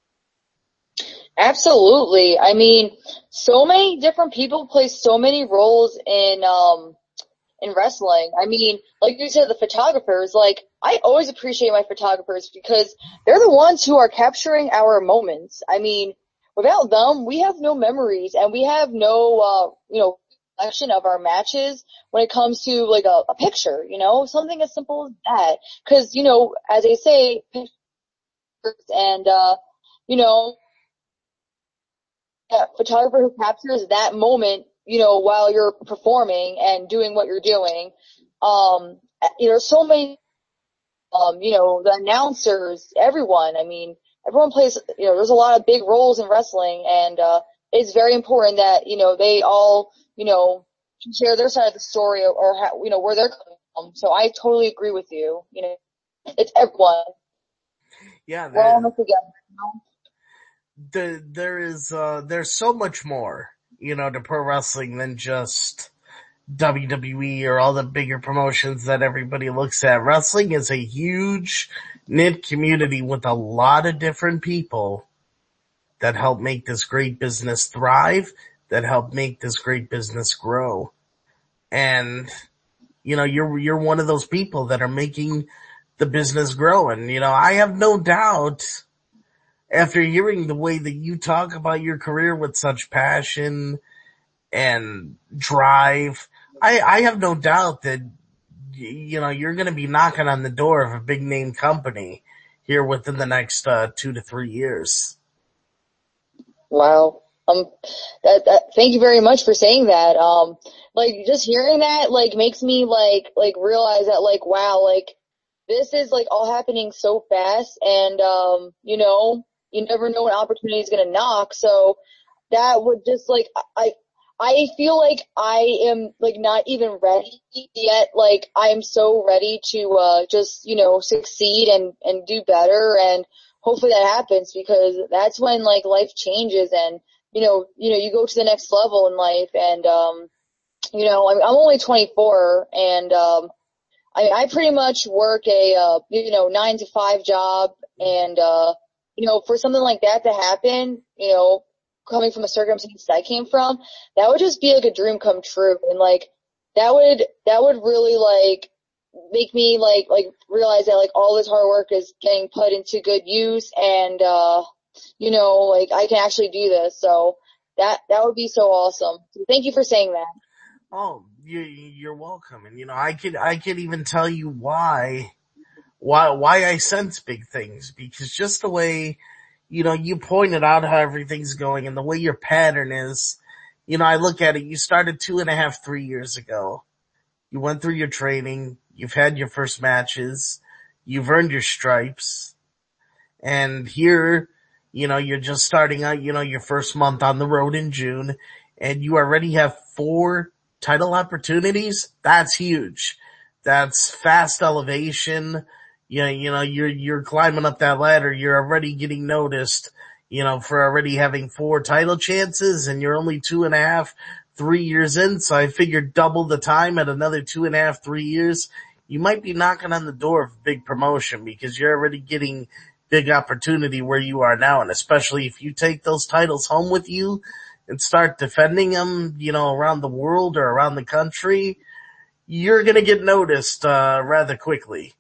Absolutely. I mean, so many different people play so many roles in wrestling. I mean, like you said, the photographers, like, I always appreciate my photographers because they're the ones who are capturing our moments. I mean, without them, we have no memories and we have no, you know, collection of our matches when it comes to like a picture, you know, something as simple as that. Cause, you know, as they say, pictures and, you know, a photographer who captures that moment, you know, while you're performing and doing what you're doing. You know, so many, you know, the announcers, everyone, I mean, everyone plays, you know, there's a lot of big roles in wrestling and, it's very important that, you know, they all, you know, can share their side of the story or how, you know, where they're coming from. So I totally agree with you. You know, it's everyone. Yeah, We're all in it together. there's so much more, you know, to pro wrestling than just WWE or all the bigger promotions that everybody looks at. Wrestling is a huge knit community with a lot of different people that help make this great business thrive, that help make this great business grow. And, you know, you're one of those people that are making the business grow. And, you know, I have no doubt, after hearing the way that you talk about your career with such passion and drive, I have no doubt that, you know, you're going to be knocking on the door of a big name company here within the next 2 to 3 years. Wow. Thank you very much for saying that. Like just hearing that, like makes me like realize that like, wow, like this is like all happening so fast and, you know, you never know when opportunity is going to knock. So that would just like, I feel like I am like not even ready yet. Like I am so ready to, just, you know, succeed and do better. And hopefully that happens because that's when like life changes and, you go to the next level in life. And, you know, I'm only 24 and, I pretty much work a, 9 to 5 job and, you know, for something like that to happen, you know, coming from a circumstance that I came from, that would just be like a dream come true. And like, that would really like make me like realize that like all this hard work is getting put into good use and, you know, like I can actually do this. So that would be so awesome. So thank you for saying that. Oh, you're welcome. And, you know, I could even tell you why I sense big things, because just the way, you know, you pointed out how everything's going and the way your pattern is, you know, I look at it, you started 2.5, 3 years ago. You went through your training, you've had your first matches, you've earned your stripes, and here, you know, you're just starting out, you know, your first month on the road in June, and you already have 4 title opportunities. That's huge. That's fast elevation. You know, you're climbing up that ladder. You're already getting noticed, you know, for already having 4 title chances, and you're only 2.5, 3 years in. So I figured double the time at another 2.5, 3 years. You might be knocking on the door of big promotion because you're already getting big opportunity where you are now. And especially if you take those titles home with you, and start defending them, around the world or around the country, you're gonna get noticed, rather quickly.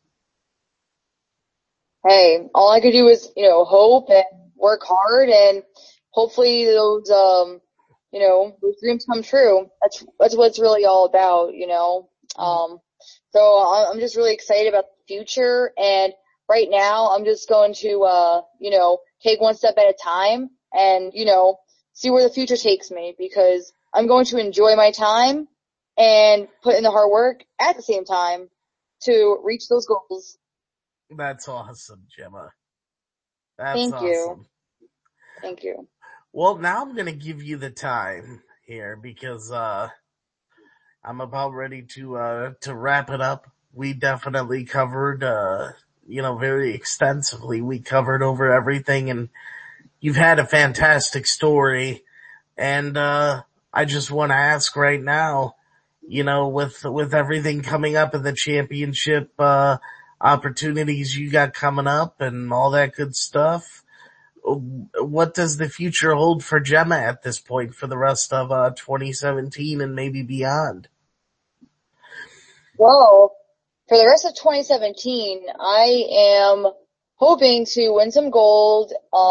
Hey, all I could do is, hope and work hard and hopefully those dreams come true. That's what it's really all about. So I'm just really excited about the future, and right now I'm just going to, take one step at a time and, see where the future takes me, because I'm going to enjoy my time and put in the hard work at the same time to reach those goals. That's awesome, Gemma. That's Thank you. awesome. Thank you. Well, now I'm gonna give you the time here because, I'm about ready to wrap it up. We definitely covered, very extensively. We covered over everything, and you've had a fantastic story. And, I just want to ask right now, with everything coming up in the championship, opportunities you got coming up and all that good stuff, what does the future hold for Gemma at this point for the rest of, 2017 and maybe beyond? Well, for the rest of 2017, I am hoping to win some gold,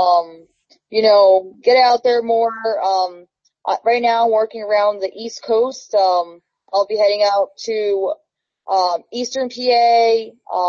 get out there more. Right now I'm working around the East Coast. I'll be heading out to, Eastern PA,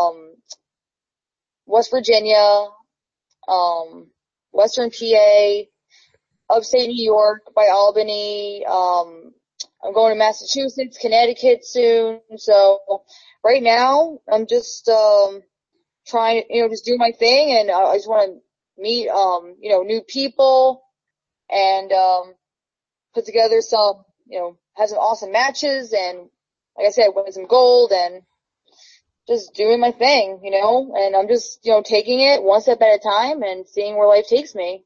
West Virginia, um, Western PA, upstate New York by Albany. I'm going to Massachusetts, Connecticut soon. So right now I'm just, trying to, just do my thing, and I just want to meet, new people and, put together some, have some awesome matches and, like I said, win some gold and just doing my thing. And I'm just, taking it one step at a time and seeing where life takes me.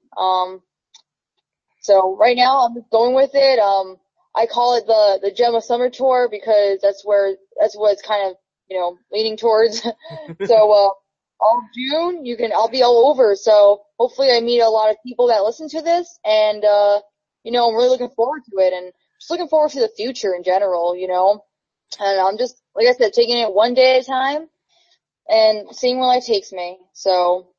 So right now I'm just going with it. I call it the Gemma Summer Tour because that's what it's kind of, leaning towards. So, all June, I'll be all over. So hopefully I meet a lot of people that listen to this, and, I'm really looking forward to it and just looking forward to the future in general. And I'm just, like I said, taking it one day at a time and seeing where life takes me. So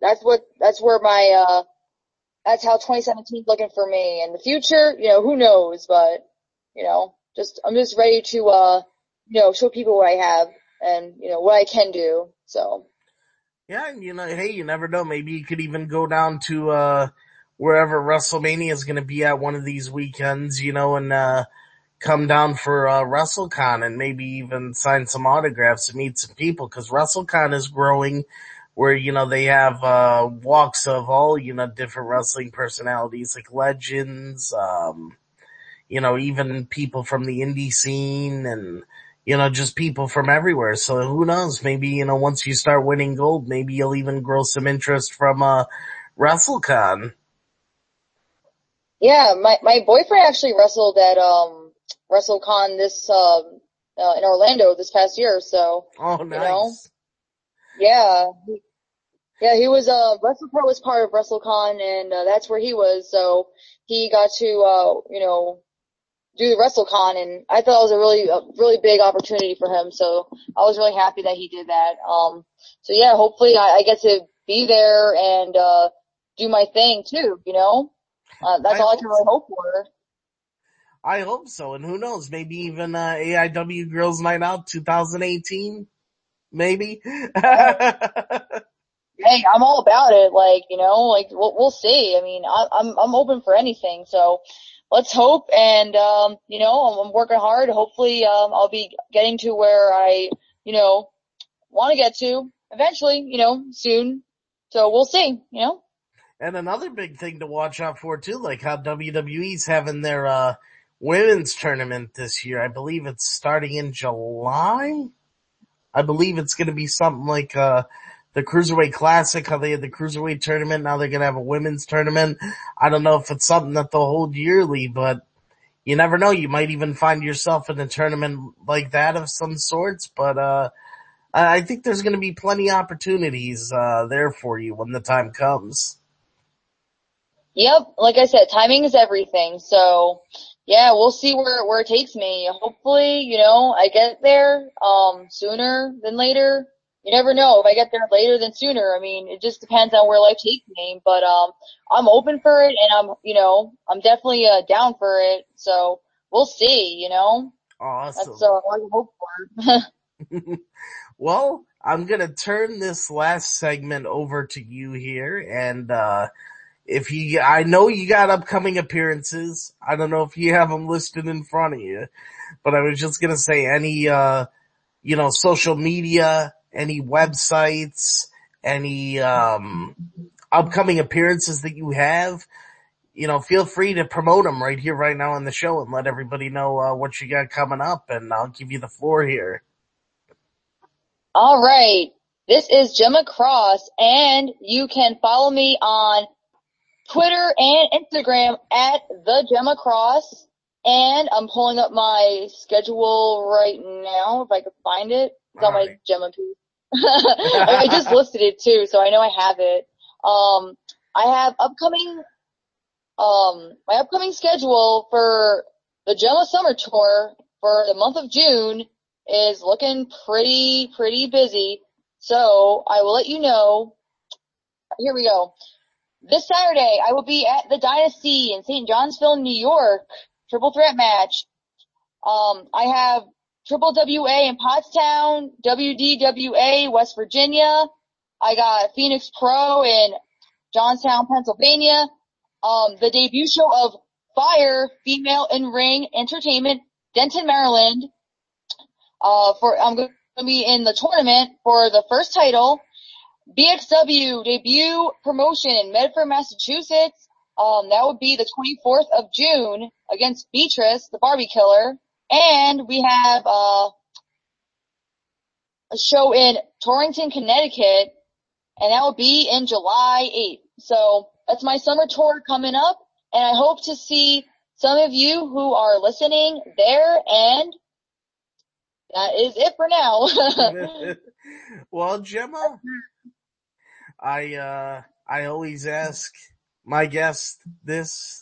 that's how 2017 is looking for me. And the future, who knows, but, I'm just ready to, show people what I have and, what I can do. So. Yeah, and hey, you never know. Maybe you could even go down to, wherever WrestleMania is gonna be at one of these weekends, and, come down for, WrestleCon and maybe even sign some autographs and meet some people, cause WrestleCon is growing where, they have, walks of all, different wrestling personalities like legends, even people from the indie scene and, just people from everywhere. So who knows? Maybe, once you start winning gold, maybe you'll even grow some interest from, WrestleCon. Yeah, my boyfriend actually wrestled at, WrestleCon in Orlando this past year. So, Oh, you know, nice. yeah. Yeah, he was, WrestlePro was part of WrestleCon, and, that's where he was. So he got to, do the WrestleCon, and I thought it was a really big opportunity for him. So I was really happy that he did that. So yeah, hopefully I get to be there and, do my thing too. That's I all I hope can really so. hope for. I hope so. And who knows? Maybe even, AIW Girls Night Out 2018? Maybe? Hey, I'm all about it. Like we'll see. I mean, I'm open for anything. So let's hope. And, I'm working hard. Hopefully, I'll be getting to where I, want to get to eventually, soon. So we'll see. And another big thing to watch out for too, like how WWE's having their, women's tournament this year. I believe it's starting in July. I believe it's gonna be something like, the Cruiserweight Classic, how they had the Cruiserweight tournament. Now they're gonna have a women's tournament. I don't know if it's something that they'll hold yearly, but you never know. You might even find yourself in a tournament like that of some sorts, but, I think there's gonna be plenty of opportunities, there for you when the time comes. Yep, like I said, timing is everything. So, yeah, we'll see where it takes me. Hopefully, I get there sooner than later. You never know if I get there later than sooner. I mean, it just depends on where life takes me. But I'm open for it, and I'm definitely down for it. So we'll see. That's Awesome. all I can hope for. Well, I'm gonna turn this last segment over to you here, and I know you got upcoming appearances. I don't know if you have them listed in front of you, but I was just gonna say any, social media, any websites, any, upcoming appearances that you have, feel free to promote them right here, right now on the show and let everybody know, what you got coming up, and I'll give you the floor here. All right. This is Gemma Cross, and you can follow me on Twitter and Instagram at the Gemma Cross. And I'm pulling up my schedule right now, if I could find it. It's on my Gemma piece. I just listed it too, so I know I have it. I have my upcoming schedule for the Gemma Summer Tour for the month of June is looking pretty busy. So I will let you know. Here we go. This Saturday, I will be at the Dynasty in St. Johnsville, New York. Triple threat match. I have Triple WA in Pottstown, WDWA, West Virginia. I got Phoenix Pro in Johnstown, Pennsylvania. The debut show of Fire Female in Ring Entertainment, Denton, Maryland. I'm going to be in the tournament for the first title. BXW debut promotion in Medford, Massachusetts. That would be the 24th of June against Beatrice, the Barbie Killer. And we have, a show in Torrington, Connecticut, and that will be in July 8th. So that's my summer tour coming up, and I hope to see some of you who are listening there, and that is it for now. Well, Gemma, I always ask my guest this,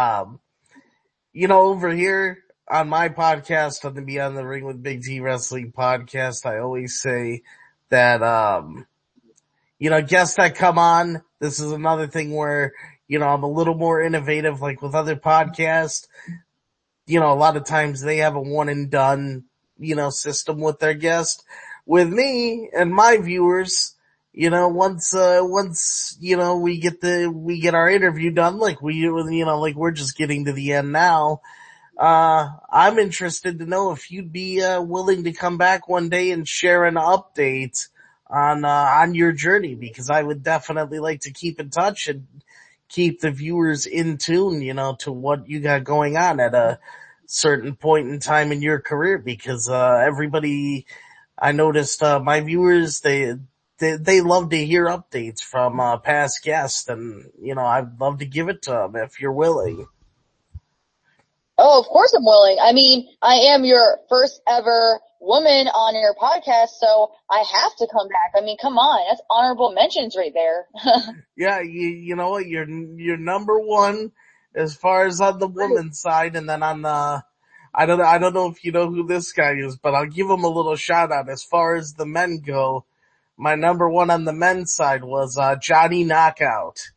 over here on my podcast, on the Beyond the Ring with Big T Wrestling podcast, I always say that, guests that come on, this is another thing where, I'm a little more innovative, like with other podcasts. A lot of times they have a one and done, system with their guest. With me and my viewers, once, we get our interview done, like like we're just getting to the end now, I'm interested to know if you'd be, willing to come back one day and share an update on your journey, because I would definitely like to keep in touch and keep the viewers in tune, to what you got going on at a certain point in time in your career, because, everybody, I noticed, my viewers, they love to hear updates from, past guests, and, I'd love to give it to them if you're willing. Oh, of course I'm willing. I mean, I am your first ever woman on your podcast, so I have to come back. I mean, come on. That's honorable mentions right there. Yeah, you know what, you're number one as far as on the woman's side, and then on the, I don't know if you know who this guy is, but I'll give him a little shout out. As far as the men go, my number one on the men's side was, Johnny Knockout.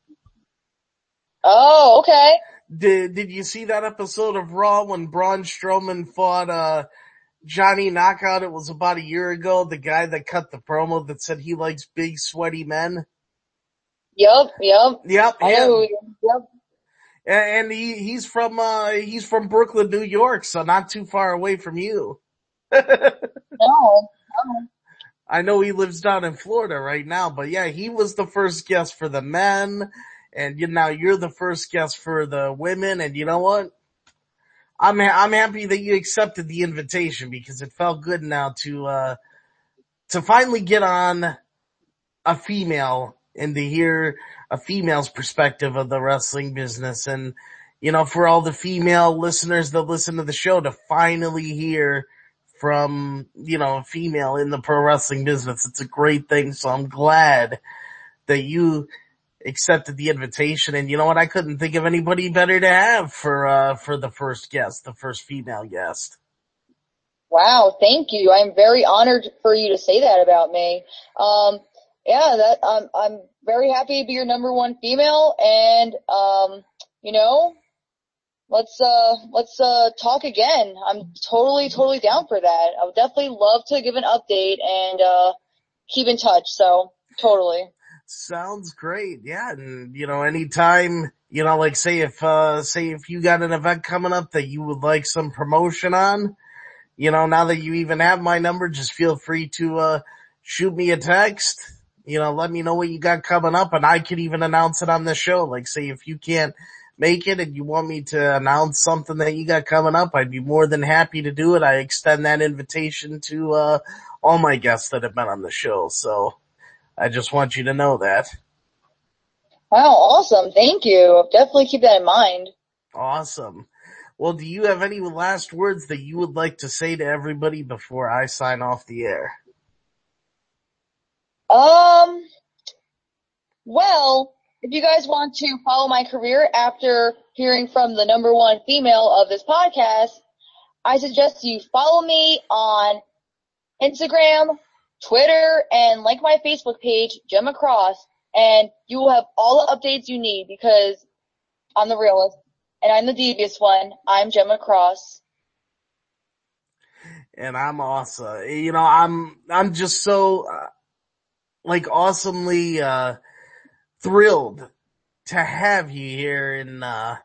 Oh, okay. Did you see that episode of Raw when Braun Strowman fought, Johnny Knockout? It was about a year ago. The guy that cut the promo that said he likes big sweaty men. Yep. Yep. I know. Yep. And he's from Brooklyn, New York, so not too far away from you. No. I know he lives down in Florida right now, but yeah, he was the first guest for the men, and now you're the first guest for the women, and you know what? I'm happy that you accepted the invitation, because it felt good now to finally get on a female and to hear a female's perspective of the wrestling business. And, for all the female listeners that listen to the show, to finally hear from, a female in the pro wrestling business, it's a great thing. So I'm glad that you accepted the invitation, and you know what? I couldn't think of anybody better to have for the first guest, the first female guest. Wow, thank you. I'm very honored for you to say that about me. Yeah, I'm very happy to be your number one female, and you know, let's talk again. I'm totally down for that. I would definitely love to give an update and keep in touch. So totally. Sounds great. Yeah. And you know, anytime, you know, like say if you got an event coming up that you would like some promotion on, you know, now that you even have my number, just feel free to, shoot me a text, you know, let me know what you got coming up, and I could even announce it on the show. Like say if you can't make it and you want me to announce something that you got coming up, I'd be more than happy to do it. I extend that invitation to, all my guests that have been on the show. So I just want you to know that. Wow, awesome. Thank you. I'll definitely keep that in mind. Awesome. Well, do you have any last words that you would like to say to everybody before I sign off the air? Well, if you guys want to follow my career after hearing from the number one female of this podcast, I suggest you follow me on Instagram, Twitter, and like my Facebook page, Gemma Cross, and you will have all the updates you need because I'm the realist and I'm the devious one. I'm Gemma Cross. And I'm awesome. You know, I'm just so, like awesomely, thrilled to have you here, and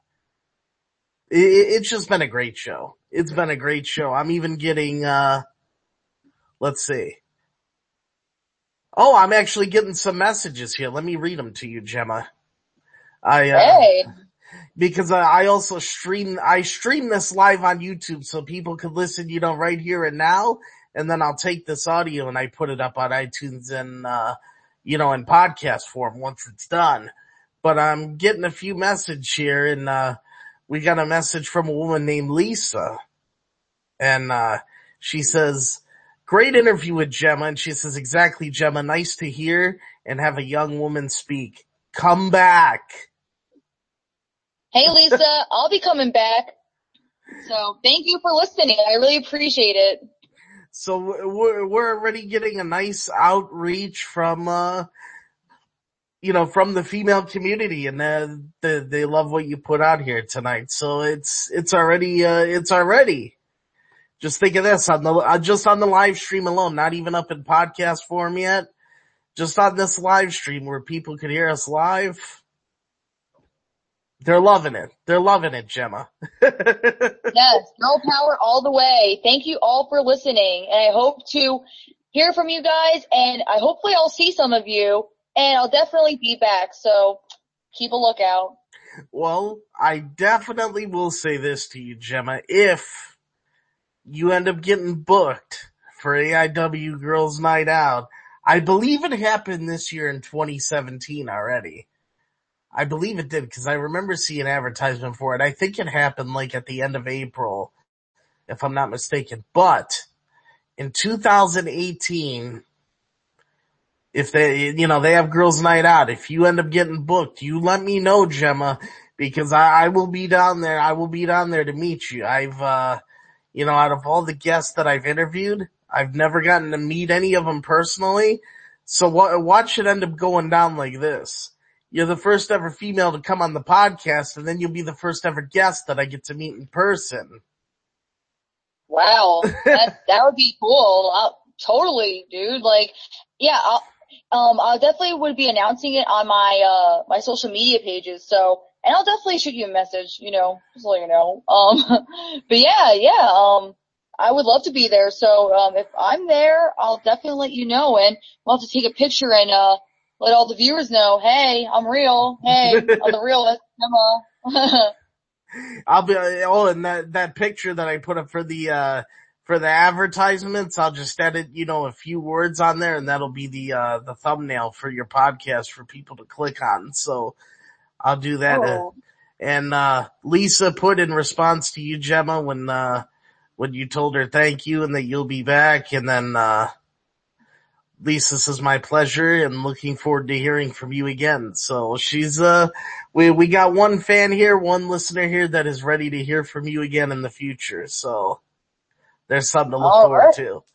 it's just been a great show. It's been a great show. I'm even getting let's see. Oh, I'm actually getting some messages here. Let me read them to you, Gemma. Hey. Because I also stream this live on YouTube so people could listen, you know, right here and now, and then I'll take this audio and I put it up on iTunes and you know, in podcast form once it's done. But I'm getting a few messages here, and we got a message from a woman named Lisa, and she says, great interview with Gemma, and she says, exactly, Gemma, nice to hear and have a young woman speak. Come back. Hey Lisa, I'll be coming back. So thank you for listening. I really appreciate it. So we're already getting a nice outreach from, you know, from the female community, and they love what you put out here tonight. So it's already. Just think of this just on the live stream alone, not even up in podcast form yet. Just on this live stream where people could hear us live. They're loving it. They're loving it, Gemma. Yes, girl power all the way. Thank you all for listening, and I hope to hear from you guys, and hopefully I'll see some of you, and I'll definitely be back, so keep a lookout. Well, I definitely will say this to you, Gemma. If you end up getting booked for AIW Girls Night Out, I believe it happened this year in 2017 already. I believe it did, because I remember seeing an advertisement for it. I think it happened like at the end of April, if I'm not mistaken. But in 2018, if they, you know, they have Girls Night Out, if you end up getting booked, you let me know, Gemma, because I will be down there. I will be down there to meet you. I've, you know, out of all the guests that I've interviewed, I've never gotten to meet any of them personally. So watch it end up going down like this. You're the first ever female to come on the podcast, and then you'll be the first ever guest that I get to meet in person. Wow, that would be cool. Totally, dude. Like, yeah, I definitely would be announcing it on my my social media pages. So, and I'll definitely shoot you a message, you know, just so you know. But yeah, I would love to be there. So, if I'm there, I'll definitely let you know, and we'll have to take a picture and let all the viewers know, hey, I'm real. Hey, I'm the realist. Emma. I'll be, and that picture that I put up for the advertisements, I'll just edit, you know, a few words on there, and that'll be the thumbnail for your podcast for people to click on. So I'll do that. Oh. And Lisa put in response to you, Gemma, when you told her thank you and that you'll be back, and then Lisa, this is my pleasure and looking forward to hearing from you again. So she's, we got one fan here, one listener here that is ready to hear from you again in the future. So there's something to look All forward right. to.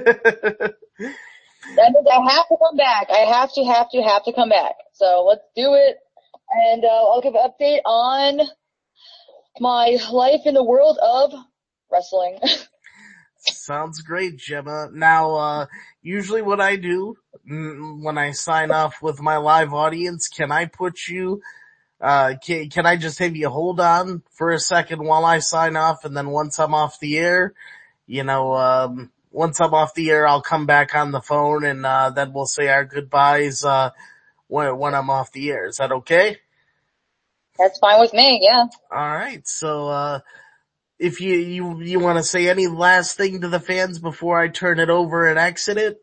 That means I have to come back. I have to come back. So let's do it. And, I'll give an update on my life in the world of wrestling. Sounds great, Gemma. Now, usually what I do when I sign off with my live audience, can I put you, can I just have you hold on for a second while I sign off, and then once I'm off the air, once I'm off the air, I'll come back on the phone and, then we'll say our goodbyes, when I'm off the air. Is that okay? That's fine with me, yeah. Alright, so, if you want to say any last thing to the fans before I turn it over and exit it?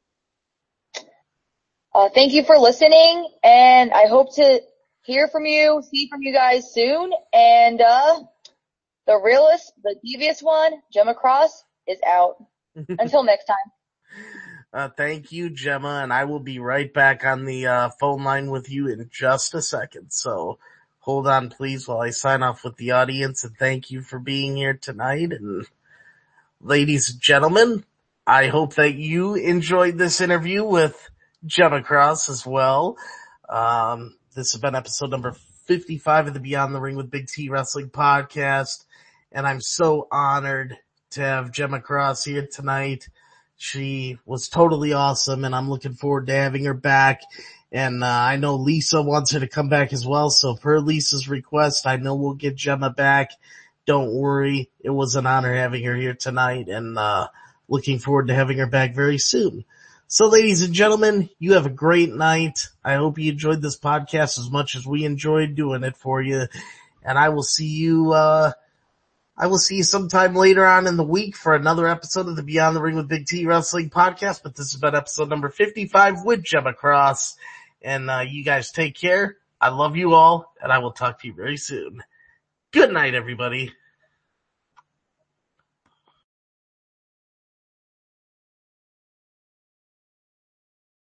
Thank you for listening, and I hope to hear from you, see from you guys soon, and, the realest, the devious one, Gemma Cross, is out. Until next time. Thank you, Gemma, and I will be right back on the, phone line with you in just a second. So hold on please while I sign off with the audience, and thank you for being here tonight. And ladies and gentlemen, I hope that you enjoyed this interview with Gemma Cross as well. This has been episode number 55 of the Beyond the Ring with Big T Wrestling podcast, and I'm so honored to have Gemma Cross here tonight. She was totally awesome, and I'm looking forward to having her back. And I know Lisa wants her to come back as well, so per Lisa's request, I know we'll get Gemma back. Don't worry, it was an honor having her here tonight, and looking forward to having her back very soon. So ladies and gentlemen, you have a great night. I hope you enjoyed this podcast as much as we enjoyed doing it for you. And I will see you sometime later on in the week for another episode of the Beyond the Ring with Big T Wrestling podcast. But this has been episode number 55 with Gemma Cross. And you guys take care. I love you all, and I will talk to you very soon. Good night, everybody.